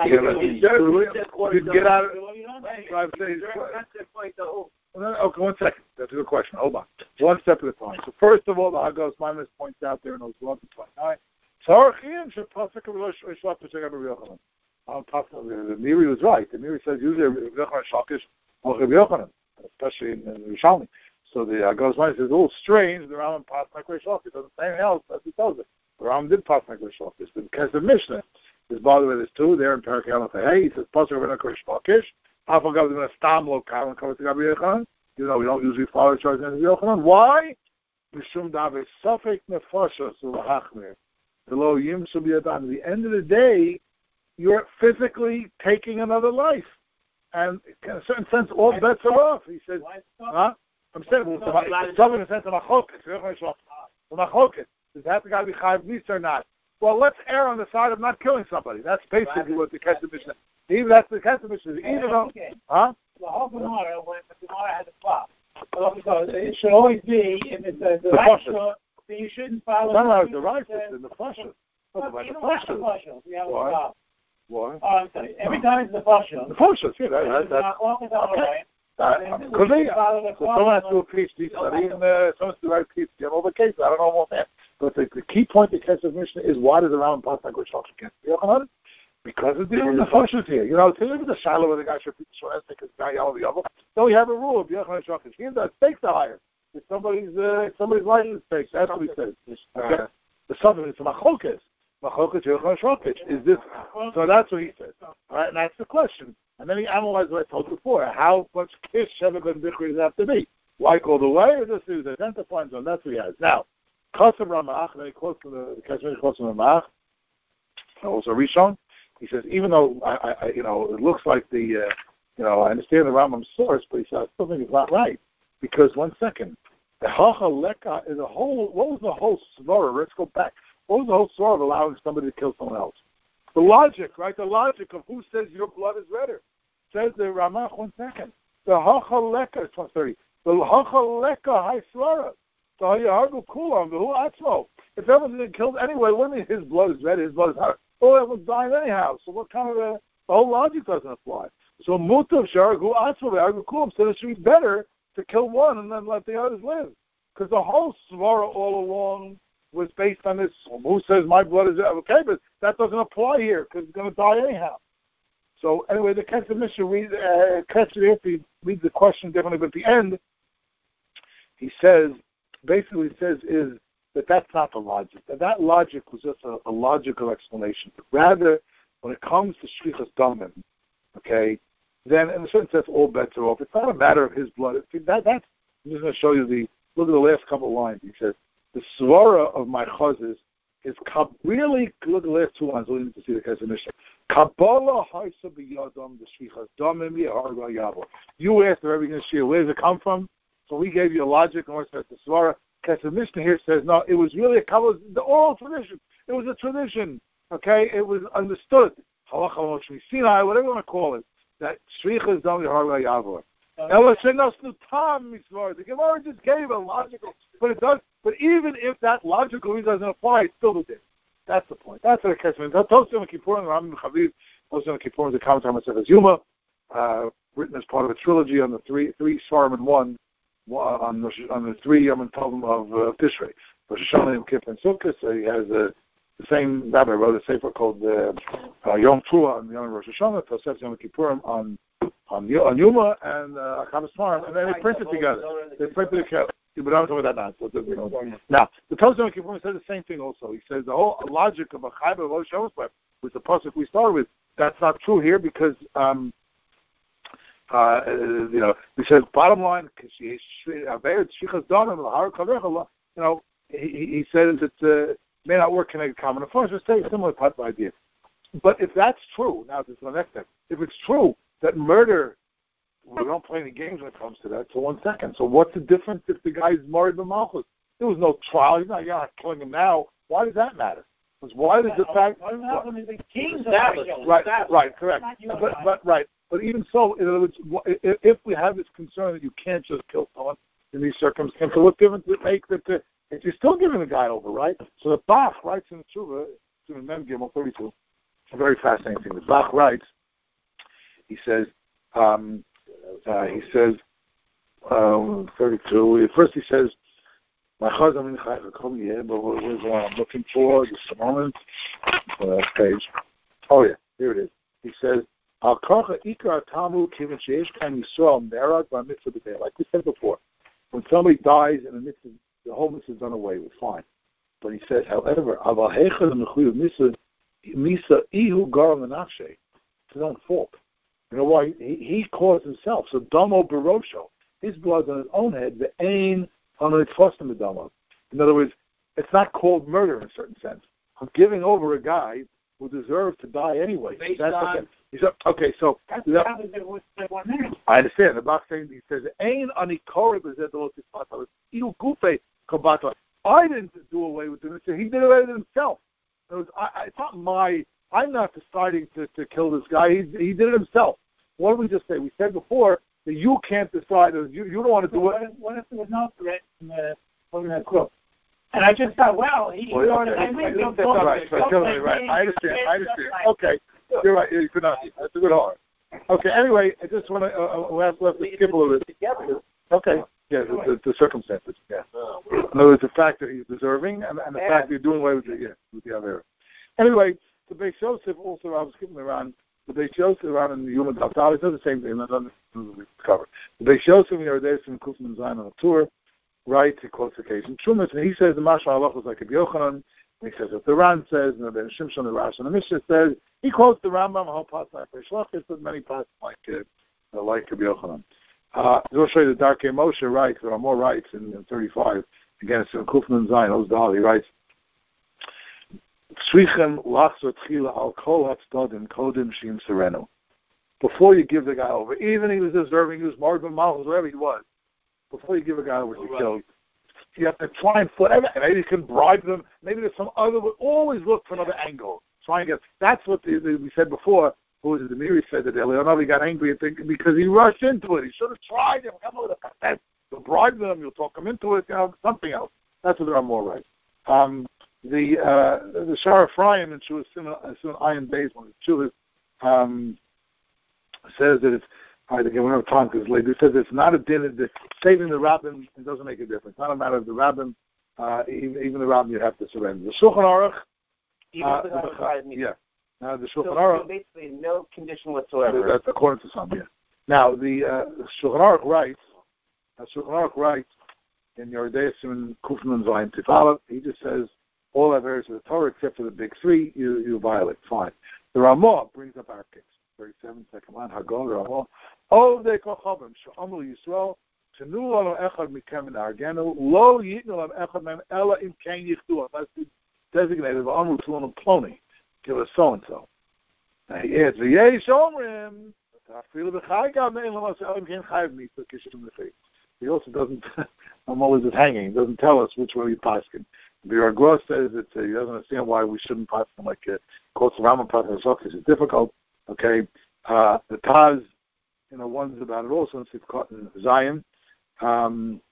You can get out of it. That's the point, though. Okay, one second. That's a good question. Hold on. One step at a time. So first of all, the Hagos Maimonides points out there in those eleven twenty-nine. Tarchim should pasuk of Rosh Hashanah to check out Rabbi Yochanan. The Miri was right. The Miri says usually Rabbi Yochanan shakish or Rabbi Yochanan, especially in, in Yerushalmi. So the Hagos Maimonides says it's a little strange. The Rambam passed like Reish Lakish. Doesn't say anything else as he tells it. The Rambam did pass like Reish Lakish, but because the Mishnah is bothered with this too. There in Parak Yalach, hey, he says pasuk of Reish Lakish. Afal Gav the Stam Lo Kavan comes to Rabbi Yochanan. You know we don't usually follow the charge of Rabbi Yochanan. Why? Mishum David Safek Nefashos Ulachmir. At the end of the day, you're physically taking another life. And in a certain sense, all bets are off. He says, huh? I'm saying, well, something in the sense of machokes. Machokes. Does that guy be chayiv nisa or not? Well, let's err on the side of not killing somebody. That's basically what the Kesef Mishnah. Even that's the Kesef Mishnah. Even though, huh? The whole Gemara, when the Gemara has a clock, because it should always be, if it's a, the right shot, then you shouldn't follow. No, no, the right foot in the fashon. No, but you don't have the fashon. Why? Why? Oh, I'm sorry. Every time it's the fashon. The fashon, yeah, that, that, that's... Because they, so someone has to do a PhD study, and uh, someone has to write a PhD on all the cases. I don't know about that. But the, the key point of the Kesef Mishnah is why does the Rambam pass like Reish Lakish? Because it's dealing with the fashon here. You know, it's dealing with the shiloh where the guy should be short, because guy yellow the other. So we have a rule of Yochanan Reish Lakish. The stakes are higher. If somebody's uh, if somebody's license stakes, that's what he says. Okay. the something it's a machlokas. Machlokas Yochanan Shokich. Is this? So that's what he says. All right, and that's the question. And then he analyzed what I told you before. How much kish Sheva ben Bichri does it have to be? Like all the way, or just is identifying zone? That's what he has. Now, Chasam Ramach, very close to the Kashmir Chasam Ramach, also Rishon. He says, even though I, I, you know, it looks like the, uh, you know, I understand the Rambam source, but he said I still think it's not right because one second, the Hacha Leka is a whole. What was the whole svara? Let's go back. What was the whole svara of allowing somebody to kill someone else? The logic, right? The logic of who says your blood is redder. Says the Ramach. One second. The Hacha Leka is one thirty. The Hacha Leka High Svara. So Hayahargu Kulam, the who Atzmo. If everyone's been killed anyway, what do you mean his blood is red, his blood is hot? Oh, everyone's dying anyhow. So what kind of a, the whole logic doesn't apply. So Mutav Shargu Atzmo, Hayahargu Kulam, so it should be better to kill one and then let the others live. Because the whole Svara all along was based on this, who says my blood is red? Okay, but that doesn't apply here because it's going to die anyhow. So anyway, the Kesef Mishnah reads, uh, Kesef, he reads the question differently, but at the end, he says, basically he says is that that's not the logic. That, that logic was just a, a logical explanation. But rather, when it comes to Shlichus Damim, okay, then in a certain sense, all bets are off. It's not a matter of his blood. It, that, that's, I'm just going to show you the, look at the last couple of lines. He says, the svara of my chazes is really, look at the last two lines, we need to see the Kesef Mishnah. Kabbalah haisa b'yadam d'shvichas damim yeharga yavo. You asked if everything is shia. Where does it come from? So we gave you a logic, and we said the svara. Kesef Mishnah here says, no, it was really a Kabbalah, the oral tradition. It was a tradition, okay? It was understood. Halacha Moshe Sinai, whatever you want to call it, that shvichas damim yeharga yavo. The Gemara just gave a logical, but it does. But even if that logical reason doesn't apply, it still did. That's the point. That's what the Kesef. Tosfos Kippurim, Rambam Chaviv, Tosfos Kippurim is a commentary on Masechus Yuma, uh, written as part of a trilogy on the three three Svarim and one on the on the three Yom Tovim of uh, Tishrei, Rosh Hashanah, Yom Kippur, and Sukkot. So he has uh, the same rabbi wrote a sefer called uh, uh, Yom Teruah on Yom Rosh Hashanah, Tosfos Yom Kippurim on on on Yuma and uh, Akav Svarim, and then they print it together. They print it together. But I'm talking about that now. Now, the Tosfos Kippurim says the same thing also. He says the whole logic of a Chayba Lo Shabbos with the pasuk we started with, that's not true here because, um, uh, you know, he says bottom line, you know, he, he says it uh, may not work connected common. Of course, it's a similar type of idea. But if that's true, now this is the next step. If it's true that murder, we don't play any games when it comes to that. So one second. So what's the difference if the guy's married to Malchus? There was no trial. He's not, you're not killing him now. Why does that matter? Because why does the fact? Right, right, correct. But, but right. But even so, in other words, if we have this concern that you can't just kill someone in these circumstances, what difference does it make that the, if you're still giving the guy over, right? So the Bach writes in the Tshuva, in Mem Gimel thirty-two, it's a very fascinating thing. The Bach writes, he says, um, Uh, he says, um, thirty-two, first he says, my chazam in chaycha here, but where's the one I'm looking for? Just a moment. Uh, page. Oh, yeah, here it is. He says, Al karcha ikar tamu kivin sheish kan yisrael merad by mitzvah b'dei. Like we said before, when somebody dies and the mitzvah, the whole mitzvah is done away with, fine. But he says, however, aval heicha mechuyev misa misa ihu garam menafshe. It's his own fault. You know why? He, he caused himself. So Damo Barosho, his blood's on his own head, the ain on the Tfostim Damo. In other words, it's not called murder in a certain sense. I'm giving over a guy who deserved to die anyway. Based That's on, okay. He's up, okay, so That's that, how they would say one minute. I understand. The Bach saying he says ain ani korib is that the ilu gufe kobato. I didn't do away with him. He did away with himself. It was, I, I, it's not my. I'm not deciding to, to kill this guy. He he did it himself. What did we just say? We said before that you can't decide. You you don't want to do what it. If, what if there was no threat in the from that group? And I just thought, well, he Well, ordered. okay. I mean, Right, right, right, right, right. I understand. I understand. Okay, you're right. You could not. That's a good heart. Okay. Anyway, I just want to. Uh, we have to skip a little bit. Okay. Yeah, the, the, the circumstances. Yeah. In other words, the fact that he's deserving, and, and the fact that you're doing away with the yeah, with the other. Anyway, the Beis Yosef also. I was skipping around. The Beis Yosef around in the Yuma Daftar, it's not the same thing. That's we covered. The Beis Yosef in Yerodei from Kufman Zayin on a tour, right? He quotes occasion Trumas, and he says the Mashal Allah was like a Yochanan. He says if the Ran says, and the Ben Shimshon, the Rash, and the Mishnah says, he quotes the Rambam, whole pasuk for Shlachis, but many pasuk like uh, like Rabbi Yochanan. Uh, I'll show you the Darkei Moshe writes. There are more rights in, in thirty-five. Again, it's in Kufman Zayin. Ozdal. He writes, "Tzrichem lachzor tchila al kol hatzdodim kodim shim serenu." Before you give the guy over, even if he was deserving, he was marred by malchus, whatever he was. Before you give a guy over to be killed, you have to try and flip. Maybe you can bribe them. Maybe there's some other. Always look for another angle. Try and get. That's what the, the, we said before. Who was it? The Miri said that Leonovi got angry because he rushed into it. He should have tried it. Come with a You'll bribe them. You'll talk them into it. You know, something else. That's what there are more right. Um, the uh, the Shara Ephraim and Shua Simon Iron Base one of the Shuas um, says that it's. All right, again, we don't have time because it says it's not a din. The, saving the rabbin, it doesn't make a difference. It's not a matter of the rabbin. Uh, even, even the rabbin, you have to surrender. The Shulchan Aruch. Even uh, the, the yeah. Now the so, Shulchan Aruch. So basically, no condition whatsoever. That's according to some. Yeah. Now the uh, Shulchan Aruch writes. Uh, Shulchan Aruch writes in Yordei Simon Kufman Zayin Tifala. He just says all that varies with the Torah except for the big three. You you violate. Fine. The Ramah brings up our case. thirty-seven, second line, Hagon, Ramah. Oh, they call Chabim, Sh'amul Yisrael, Shenu Alo Echad Mikem and Argenu, Lo Yitnu Lam Echad Mem Ela Im Ken Yichdu, unless it's designated by Amru Tzulun Ploni, give us so-and-so. Now he adds, V'yesh Omrim, Ta'afilu B'chai Gam Ne'en Lamas Elim Ken Chayiv Mitzvah Kishim L'chei. He also doesn't, I'm always just hanging, he doesn't tell us which way we paskin. The Argos says that uh, he doesn't understand why we shouldn't paskin like, uh, quotes the Rambam paskin, it's difficult. Okay, uh, the Taz, you know, one's about it also, it's caught in Zion. Um,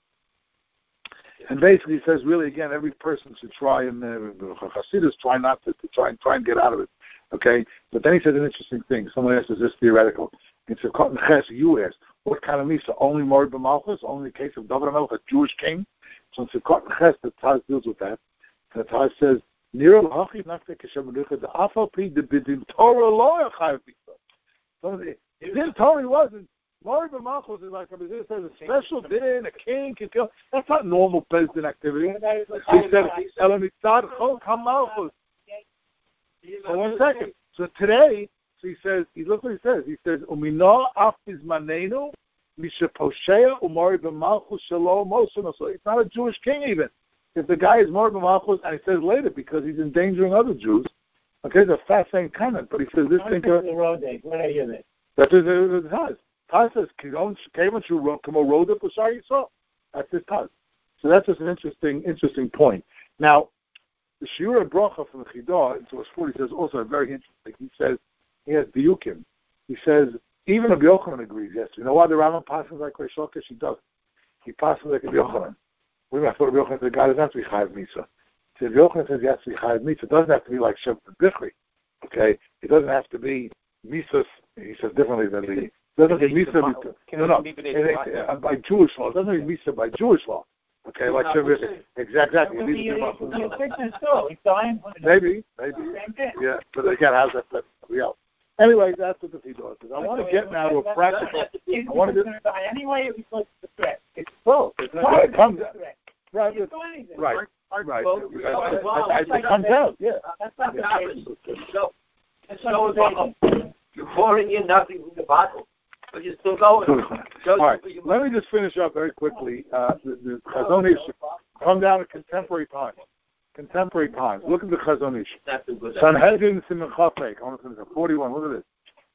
and basically he says, really, again, every person should try and, uh, Hasidus try not to, to try and try and get out of it. Okay, but then he says an interesting thing. Someone asks, is this theoretical? It's a cotton ches, you asked, what kind of misa? Only Mord b'malchus? Only the case of David HaMelech, a Jewish king? So it's a cotton ches, the Taz deals with that. And the Taz says, Nira l'hachiv nafte kishem l'ducha, the afal pi de bidim Torah lo yachayiv misa. So the din Torah wasn't. Mord b'malchus is like, it says a special din, a king can kill. That's not normal Bezdin activity. He said, Elam mitzad chol hamalchus. So one second. So today, so he says, he look what he says. He says, Umino af bizmanenu mishaposhea umori b'malchus shalom mosuno. So it's not a Jewish king even. If the guy is mori b'malchus, and he says later because he's endangering other Jews. Okay, it's a fascinating comment, but he says this thing. What are you there? That's what it has. Taz says, Kevon Shu Kamo Roda Pashar Yisrael. That's his Taz. So that's just an interesting, interesting point. Now, the Shiur Bracha from the Chidah in source forty says also very interesting. He says, he has Diyukim. He says, even Rabbi Yochanan agrees, yes. You know why the Rambam passes like Reish Lakish? He doesn't. He passes like Rabbi Yochanan. We might thought Rabbi Yochanan said, God doesn't have to be Chayav Misa. So Rabbi Yochanan says, he has to be Chayav Misa. It doesn't have to be like Shem Bichri. Okay? It doesn't have to be Misas, he says differently than the, it doesn't mean Misa, no, no, it, it, uh, by Jewish law. It doesn't mean Misa by Jewish law. Okay, like Shem Bichri. Exactly. Maybe, maybe. Yeah, but again, how's that fit? Yeah. Anyway, that's what the Chidah says. I want to get now to a practical. I want to get anyway because it's the threat. It's both. It's not it comes out. Right. Right. Right. It comes out. Yeah. That's not the case. So, so you're pouring in nothing from the bottle, but you're still going. All right. Let me just finish up very quickly. Uh, the the Chazon Ish come down to contemporary times. Contemporary times. Look at the Chazon Ish. Sanhedrin Siman Chafek. I want to finish up. forty-one. Look at this.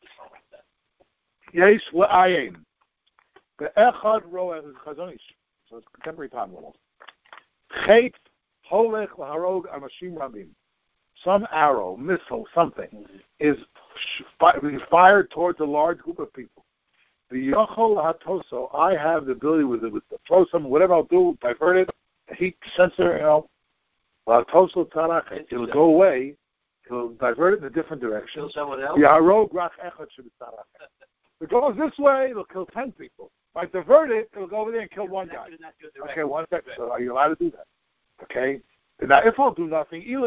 Yesh le'ayin. The Echad Roeh is Chazon Ish. So it's contemporary time almost. Chet holech laharog amashim rabim. Some arrow, missile, something is being fired towards a large group of people. The yochol hatoso, I have the ability with it to throw some, whatever I'll do, divert it, a heat sensor, you know. Hatoso tarachet, it'll go away. It'll divert it in a different direction. Kill someone else. Yarog rach echad should tarachet. If it goes this way, it'll kill ten people. If I divert it, it'll go over there and kill one guy. Okay, one second. So are you allowed to do that? Okay. Now, if I'll do nothing, we'll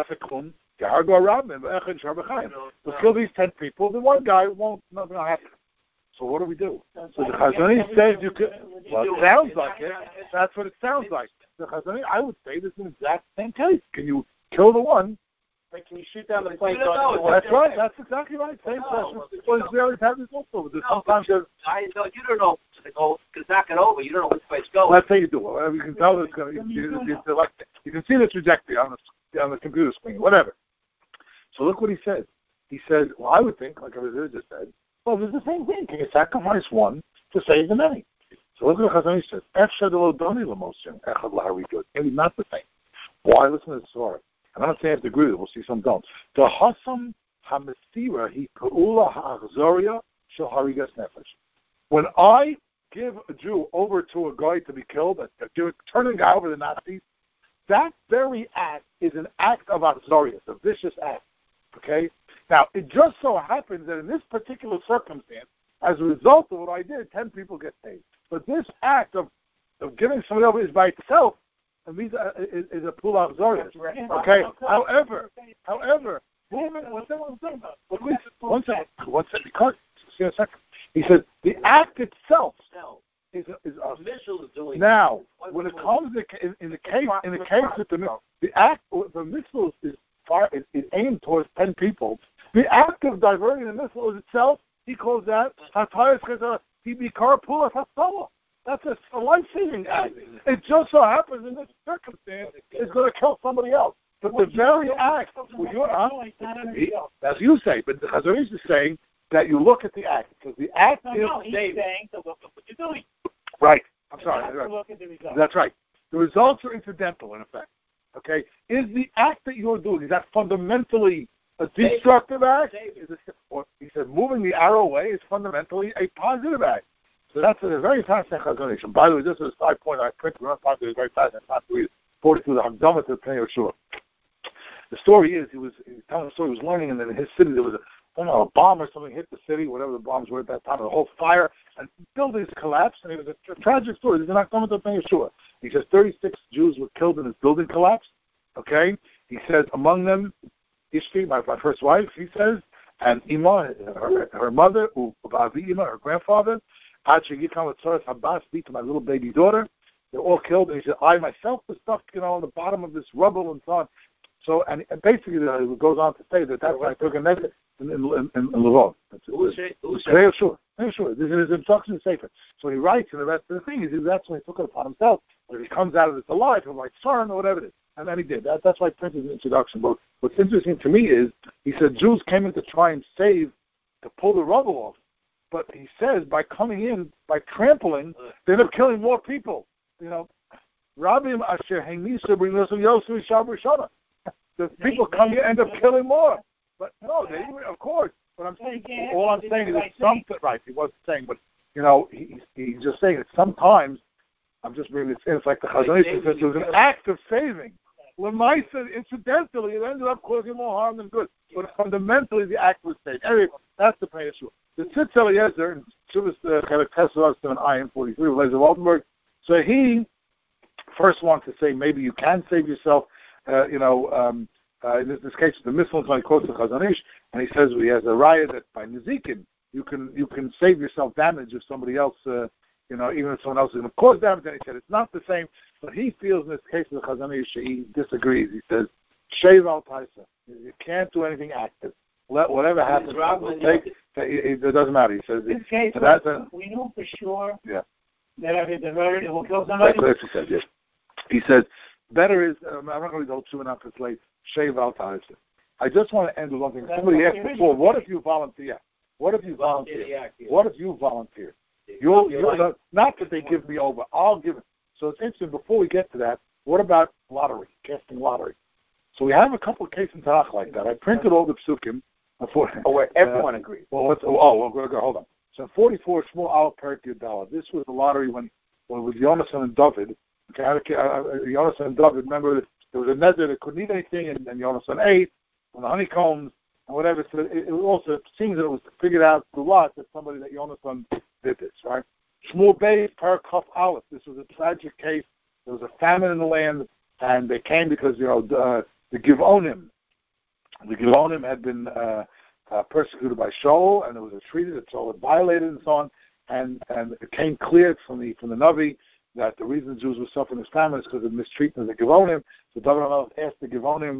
kill these ten people, then one guy won't, nothing will happen. So what do we do? So the Chazon Ish says you could, well, it sounds like it. That's what it sounds like. The Chazon Ish, I would say this is an exact same case. Can you kill the one. Like, can you shoot down the plane? That's right. That's exactly right. Same question. Well, Israelis have this also. There's No, sometimes there's, I know you don't know the goal because knock it over. You don't know which way it's going. let's say you do. Whatever you can tell, it's going to. You, you, you, like, you can see the trajectory on the on the computer screen. Whatever. So look what he said. He said, "Well, I would think, like Abizir just said, well, there's the same thing. Can you sacrifice one to save the many?" So look what Chazon Ish says. Maybe not the same. Why? Listen to the story. And I'm not saying I have to agree with it. We'll see some don't. The Hasam HaMesira Hi Pe'ula HaAchzoria Shel Harigas Nefesh. When I give a Jew over to a guy to be killed, a, a, turning a guy over to the Nazis, that very act is an act of Achzoria. It's a vicious act. Okay? Now, it just so happens that in this particular circumstance, as a result of what I did, ten people get saved. But this act of, of giving somebody over is by itself, and these uh, is, is a pull out Zoria. Okay. However, however, one second, one second, one second, one second. Because see a second. He said the act itself is is a missile is doing. Now, when it comes to, in, in the case in the case of the missile, the act the missile is far is, is aimed towards ten people. The act of diverting the missile is itself. He calls that hatayas because he be carpool hasalah. That's a, a life-saving act. It just so happens in this circumstance it's going to kill somebody else. But the very act, well, you're, huh? he, that's you say, but the Chazon Ish is saying that you look at the act because the act no, is no, he's saying to look at what you're doing. Right. I'm sorry. Right. Look at the results. That's right. The results are incidental, in effect. Okay. Is the act that you're doing, is that fundamentally a destructive act? Is it, or he said moving the arrow away is fundamentally a positive act. So that's a very fascinating Chazon Ish. By the way, this is a side point I printed. We're not talking about it. It's very fascinating. Not to read it. forty-two, the Hagdamah to the Pnei Yehoshua. The story is, he was, he was telling the story, he was learning, and then in his city there was a, I don't know, a bomb or something hit the city, whatever the bombs were at that time, a whole fire, and buildings collapsed, and it was a, a tragic story. This is not coming to Pnei Yehoshua. He says thirty-six Jews were killed in his building collapse, okay? He says, among them, Ishti, my, my first wife, he says, and Ima, her, her mother, Avi Ima, her grandfather, Ad Shegikam Latzoras Habas, to my little baby daughter. They're all killed. And he said, I myself was stuck, you know, on the bottom of this rubble and so on. So, and, and basically, uh, it goes on to say that that's why I took a message in, in, in, in Levon. Who's it? Who's it? Sure. Sure. This is his instruction in Sefer. So he writes, and the rest of the thing is, that's when he took it upon himself. But if he comes out of this alive, he'll write Sarn or whatever it is. And then he did. That, that's why I printed the introduction. But what's interesting to me is, he said Jews came in to try and save, to pull the rubble off. But he says, by coming in, by trampling, they end up killing more people. You know, Rabim Asher Heinisa bring us Yosu Shabu Shana. The people come here end up killing more. But no, they of course. But I'm saying, all I'm saying is it's something right. He wasn't saying, but you know, he, he's just saying that sometimes I'm just bringing this in. It's like the Chazon Ish says it was an act of saving. Lemaisa, incidentally, it ended up causing more harm than good. But fundamentally, the act was saved. Anyway, that's the Pnei Yehoshua. The Tzitz Eliezer, and Shuvas the kind of test us to an I M forty-three with Lezer Waldenberg. So he first wants to say maybe you can save yourself. Uh, you know, um, uh, in this, this case, the Mishnah when he quotes the Chazon Ish, and he says well, he has a raya that by Nezikin you can you can save yourself damage if somebody else, uh, you know, even if someone else is going to cause damage. And he said it's not the same, but he feels in this case of the Chazon Ish he disagrees. He says Shev al Taisa, you can't do anything active. Let whatever happens, take, take, it, it doesn't matter. He says in this case, so that's a, we know for sure. Yeah. That if it's diverted, it will kill somebody. That's what he said. Yes. He says better is. Um, I'm not going to go too enough. It's late. Shave al Taisa. I just want to end with one thing. That's Somebody what asked before, what if you volunteer? What if you volunteer? What if you volunteer? You'll, you'll not, not that they give me over. I'll give it. So it's interesting. Before we get to that, what about lottery? Casting lottery. So we have a couple of cases in Tanakh like that. I printed all the psukim. Before, oh, where everyone uh, agrees. Well, let's, oh, oh, well, hold on. So forty-four, Shmuel Al Perik Yudala. This was the lottery when, when it was Yonasan and David. Okay, uh, Yonasan and David, remember, there was a nether that couldn't eat anything, and, and Yonasan ate, and the honeycombs, and whatever. So it, it also seems that it was figured out through lot that somebody that Yonasan did this, right? Shmuel Bey, Perik Chaf Aleph. This was a tragic case. There was a famine in the land, and they came because, you know, uh, the Givonim, The Givonim had been uh, uh, persecuted by Shaul, and there was a treaty that Shaul had violated, and so on. And and it came clear from the from the Navi that the reason the Jews were suffering this famine is because of mistreatment of the Givonim. So David HaMelech asked the Givonim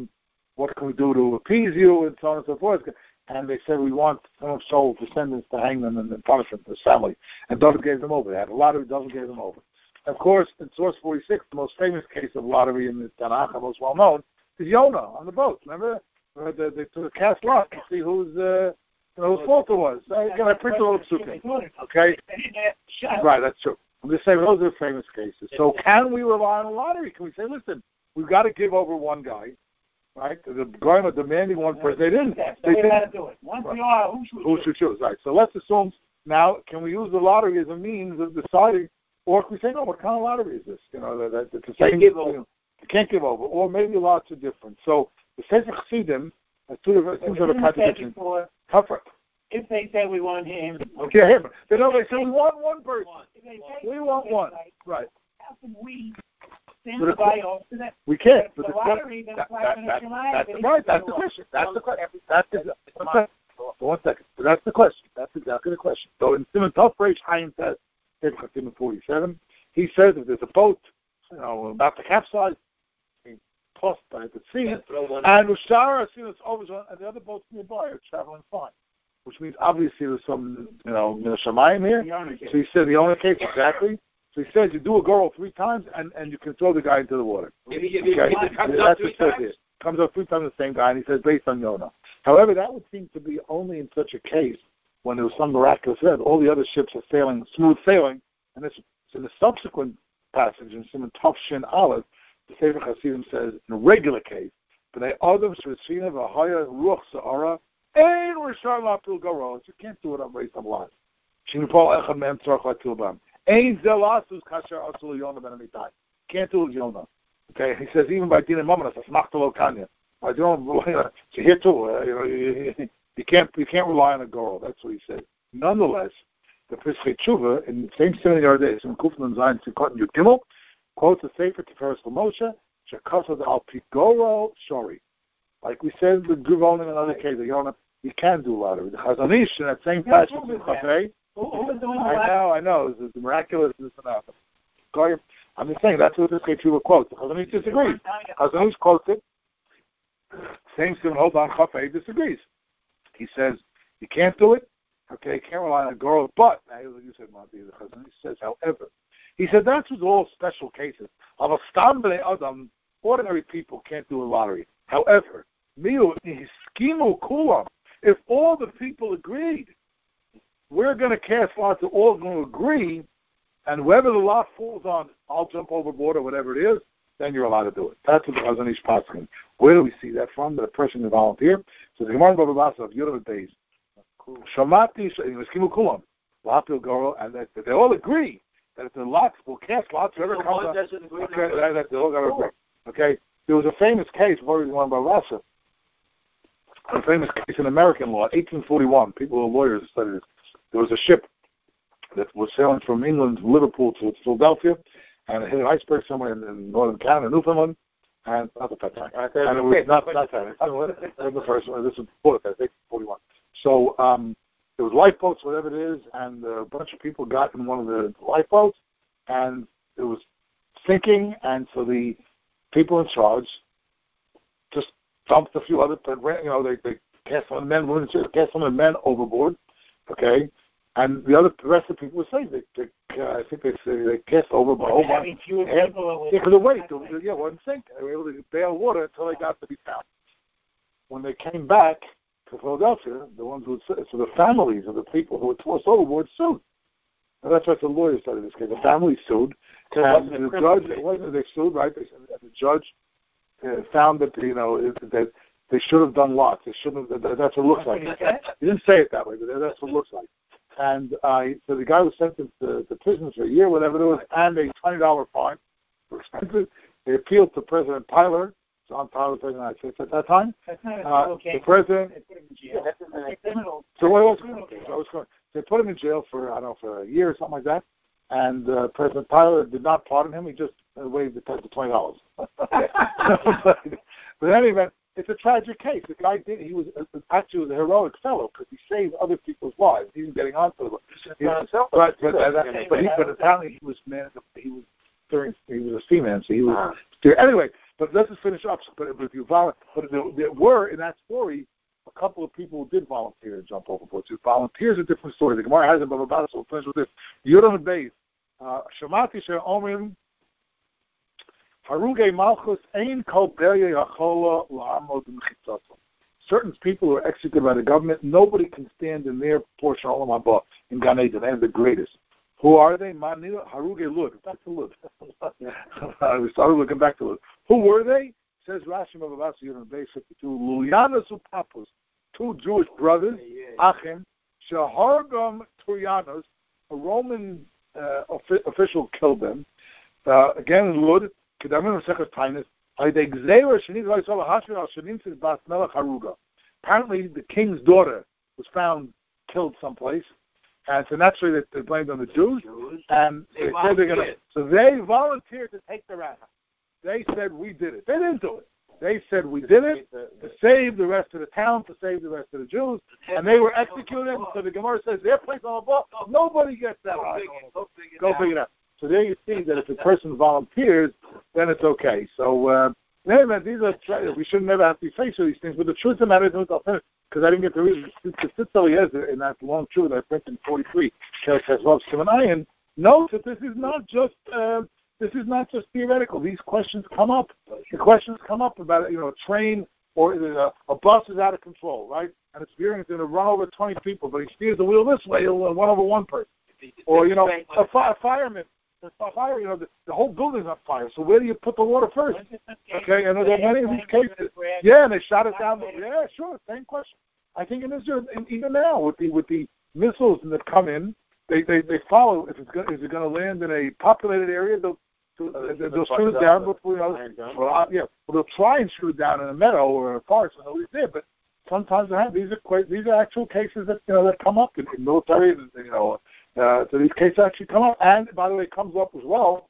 what can we do to appease you, and so on and so forth. And they said, we want some of Saul's descendants to hang them and then punish them for his family. And David gave them over. They had a lottery, David gave them over. Of course, in source forty-six, the most famous case of lottery in the Tanakh, the most well-known, is Yonah on the boat. Remember? They, they took a cast lot to see whose, uh, you know, whose fault it was. Again, I preach a little psukim. Okay? Right, that's true. I'm just saying, those are famous cases. So can we rely on a lottery? Can we say, listen, we've got to give over one guy, right? The going are demanding one person. They didn't. That's they the way didn't. to do it. Once we are, who should, who should choose? Right. So let's assume now, can we use the lottery as a means of deciding, or can we say, no, what kind of lottery is this? You know, that, that it's the same. Give over. You can't give over. Or maybe lots are different. So the Sefer Chassidim has two different things that are contradictions. If they say we want him. Okay, him. They know they say we want one person. We want one. Right. How can we send the guy off to that? We can't. The, but the lottery, that, that, that, that, that's right. That's the question. That's the question. That's the question. One second. So that's the question. That's exactly the question. So in Simon Tufresh, Chaim says, Simon forty-seven, he says if there's a boat, you know, about to capsize, being tossed by the sea, and Ushara, see it's over, and the other boats nearby are traveling fine. Which means obviously there's some, you know, Shemayim here. So he said the only case, exactly. So he says you do a girl three times and, and you can throw the guy into the water. If he, if he, okay. if it comes That's up three times? It comes up three times the same guy, and he says based on Yonah. However, that would seem to be only in such a case when there was some miraculous event. All the other ships are sailing, smooth sailing, and this, in the subsequent passage in Simon Tufshin Aleph, the Sefer Chassidim says in a regular case, B'nai Adam Shveshina V'Haya Ruach Sa'ara. And we're starting off to go wrong. You can't do it on race of life. Can't do it, Yonah. Okay, he says even by Dina Mamonas, that's not the Lokanya. I don't rely on. So here too, uh, you know, you, you can't you can't rely on a girl. That's what he said. Nonetheless, the Pesach Tshuva in the same seminar days in Kufman Zayin Tzikot Yud Gimel quotes the Sefer Tiferes Moshe Shekasad Al Pigoro Shori. Like we said with Guvon in another case, Yonah, you can do lottery. The Chazon Ish in that same passage in Chafei. I know, I know. It's miraculous. This and that. I'm just saying that's what this Tshuva quotes. The Chazon Ish disagrees. Chazon Ish quotes it. Same Simon hold on Chafei disagrees. He says you can't do it. Okay, you can't rely on a girl. But you said, Monty, the Chazon Ish says, however, he said that's with all special cases. Of a stam b'nei adam, ordinary people can't do a lottery. However, if all the people agreed, we're going to cast lots, they're all going to agree, and whoever the lot falls on, I'll jump overboard or whatever it is, then you're allowed to do it. That's what the Chazon Ish Paskin. Where do we see that from? That a person can volunteer. So the Gemara Baba Basa of Yudam Beis, Shamati Meskimu Kulam, Lapil Goro, and that they all agree that if the lots will cast lots, whoever so comes on, okay, that, that they all got to agree. Okay, there was a famous case, Mori Baba Basa. A famous case in American law, eighteen forty-one. People who are lawyers studied it. There was a ship that was sailing from England, Liverpool to Philadelphia, and it hit an iceberg somewhere in, in northern Canada, Newfoundland, and not the pet time. And it was not, not that. It was the first one. This is before that, eighteen forty-one. So um, there was lifeboats, whatever it is, and a bunch of people got in one of the lifeboats, and it was sinking, and so the people in charge just dumped a few other, you know, they, they cast some of the men, women, cast some of the men overboard, okay, and the other, the rest of the people were saying they, they uh, I think they they cast over by whole bunch. Yeah, because the weight, the, yeah, wasn't sinking. They were able to bail water until they got to be found. When they came back to Philadelphia, the ones who so the families of the people who were tossed overboard sued. And that's what the lawyers started this case. The family sued, and the judge, it wasn't they sued, right? They, the judge. Uh, found that you know that they should have done lots. They shouldn't have. That, that's what it looks like. He didn't say it that way, but that's what it looks like. And uh, so the guy was sentenced to, to prison for a year, whatever it was, and a twenty dollar fine for expenses. They appealed to President Tyler, John Tyler, President of the United States at that time. That's not uh, okay. The president. Yeah, that's a criminal. So what else? So was going. They put him in jail for I don't know for a year or something like that. And uh, President Tyler did not pardon him. He just uh, waived the test of twenty dollars. but, but anyway, it's a tragic case. The guy did. He was uh, actually was a heroic fellow because he saved other people's lives. He was getting onto it. He was, but but, uh, that, but, he, but apparently he was man. He was during. He was a seaman, so he was. Uh, anyway, But let's just finish up. But if you vol- but there, there were in that story a couple of people who did volunteer to jump overboard. So volunteers are a different story. The Gemara has about about it, so we'll finish with this. Yudam Beis. Shamati she'omrim Haruge Malchus ein kol berye yachola la'amod m'chitzatzon. Certain people who are executed by the government, nobody can stand in their portion of Olam Haba in Gan Eden. They're the greatest. Who are they? Manila Haruge Lud. Back to Lud. We started looking back to Lud. Who were they? Says Rashi Mavavasi Yudam Beis fifty-two. Lulyanos uPapus, two Jewish brothers, Achim, Shehargam Turyanos, a Roman uh, official killed them. Uh, again in Lud. Apparently, the king's daughter was found killed someplace, and so naturally they, they blamed on the Jews. And they, they said they're gonna. So they volunteered to take the rat. They said we did it. They didn't do it. They said we did it to save the rest of the town, to save the rest of the Jews, and they were executed. So the Gemara says their place on the ball. Nobody gets that. Go figure it out. So there you see that if a person volunteers, then it's okay. So, uh, anyway, these are, we should never have to be faced with these things. But the truth of the matter is, I'll finish, because I didn't get to read it. The Tzitzel Yezer, in that long truth that I printed in forty-three, Ayin, notes that this is not just, uh, this is not just theoretical. These questions come up. The questions come up about, you know, a train or a, a bus is out of control, right? And it's veering, it's going to run over twenty people, but he steers the wheel this way, he'll run over one person. Or, you know, a, fi- a fireman. The fire, you know, the, the whole building's on fire. So where do you put the water first? Okay, and there are many of these cases. Yeah, and they shot it down. Yeah, sure, same question. I think in Israel, even now, with the with the missiles that come in, they they, they follow. If it's going, is it going to land in a populated area? They'll they'll, they'll shoot it down before, you know. Well, yeah, well, they'll try and shoot it down in a meadow or a forest when nobody's there. But sometimes they have these are quite, these are actual cases that you know that come up in, in military, you know. Uh, so these cases actually come up, and by the way, it comes up as well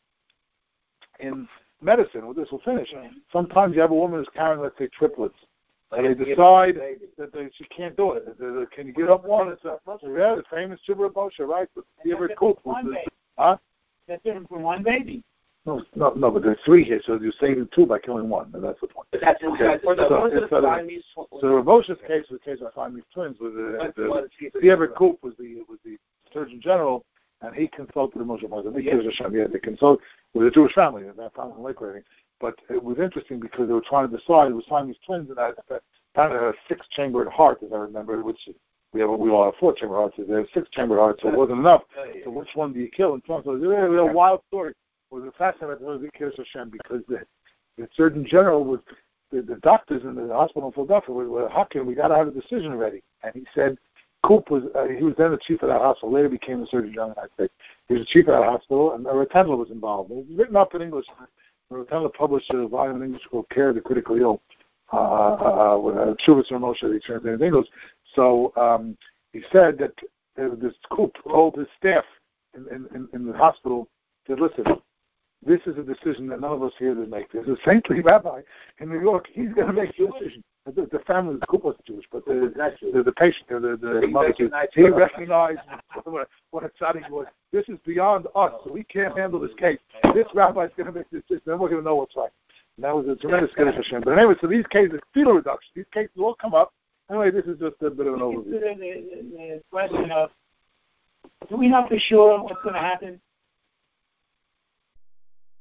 in medicine. Well, this will finish. Sometimes you have a woman who's carrying, let's say, triplets, and they decide that they, she can't do it. They, they, can you get up one? It's a, yeah, the famous Shibra Moshe, right? But the ever cool. Huh? That's different from one baby. No, no, no, but there's three here, so you're saving two by killing one, and that's the point. But that's okay. So, so, so, so, the, so Rav Moshe's case was the case of Siamese twins. Was the the, the, the Ever Koop was the was the Surgeon General, and he consulted the Moshe Moshe. Yeah. Yeah, they consulted with a Jewish family, and that family in Lake Rating. But it was interesting because they were trying to decide. It was Siamese twins, and that apparently had a six-chambered heart, as I remember, which we have. We all have four-chambered hearts. They have six-chambered hearts, so it wasn't enough. So which one do you kill? And so it was a real wild story. It was fascinating with Kirush Hashem because the, the Surgeon General was the, the doctors in the hospital in Philadelphia were, were Hakim. We got to have a decision ready, and he said. Coop was, uh, he was then the chief of that hospital, later became the Surgeon General of the United States. He was the chief of that hospital, and Rotendler was involved. It was written up in English. Rotendler published a volume in English called Care of the Critically Ill, uh, uh, with a Shuvitz Moshe that he translated in English. So um, he said that uh, this Coop told his staff in, in, in the hospital, said, listen, this is a decision that none of us here to make. There's a saintly rabbi in New York. He's going to make the decision. The, the family, the Coop was Jewish, but the the, the patient, the, the he mother, recognized, he recognized what, what a tzaddik was. This is beyond us, so we can't handle this case. This rabbi is going to make this decision. Then we're going to know what's right. And that was a tremendous Kiddush Hashem. But anyway, so these cases, fetal reduction, these cases all come up. Anyway, this is just a bit of an overview. The, the, the question of, do we know for sure what's going to happen?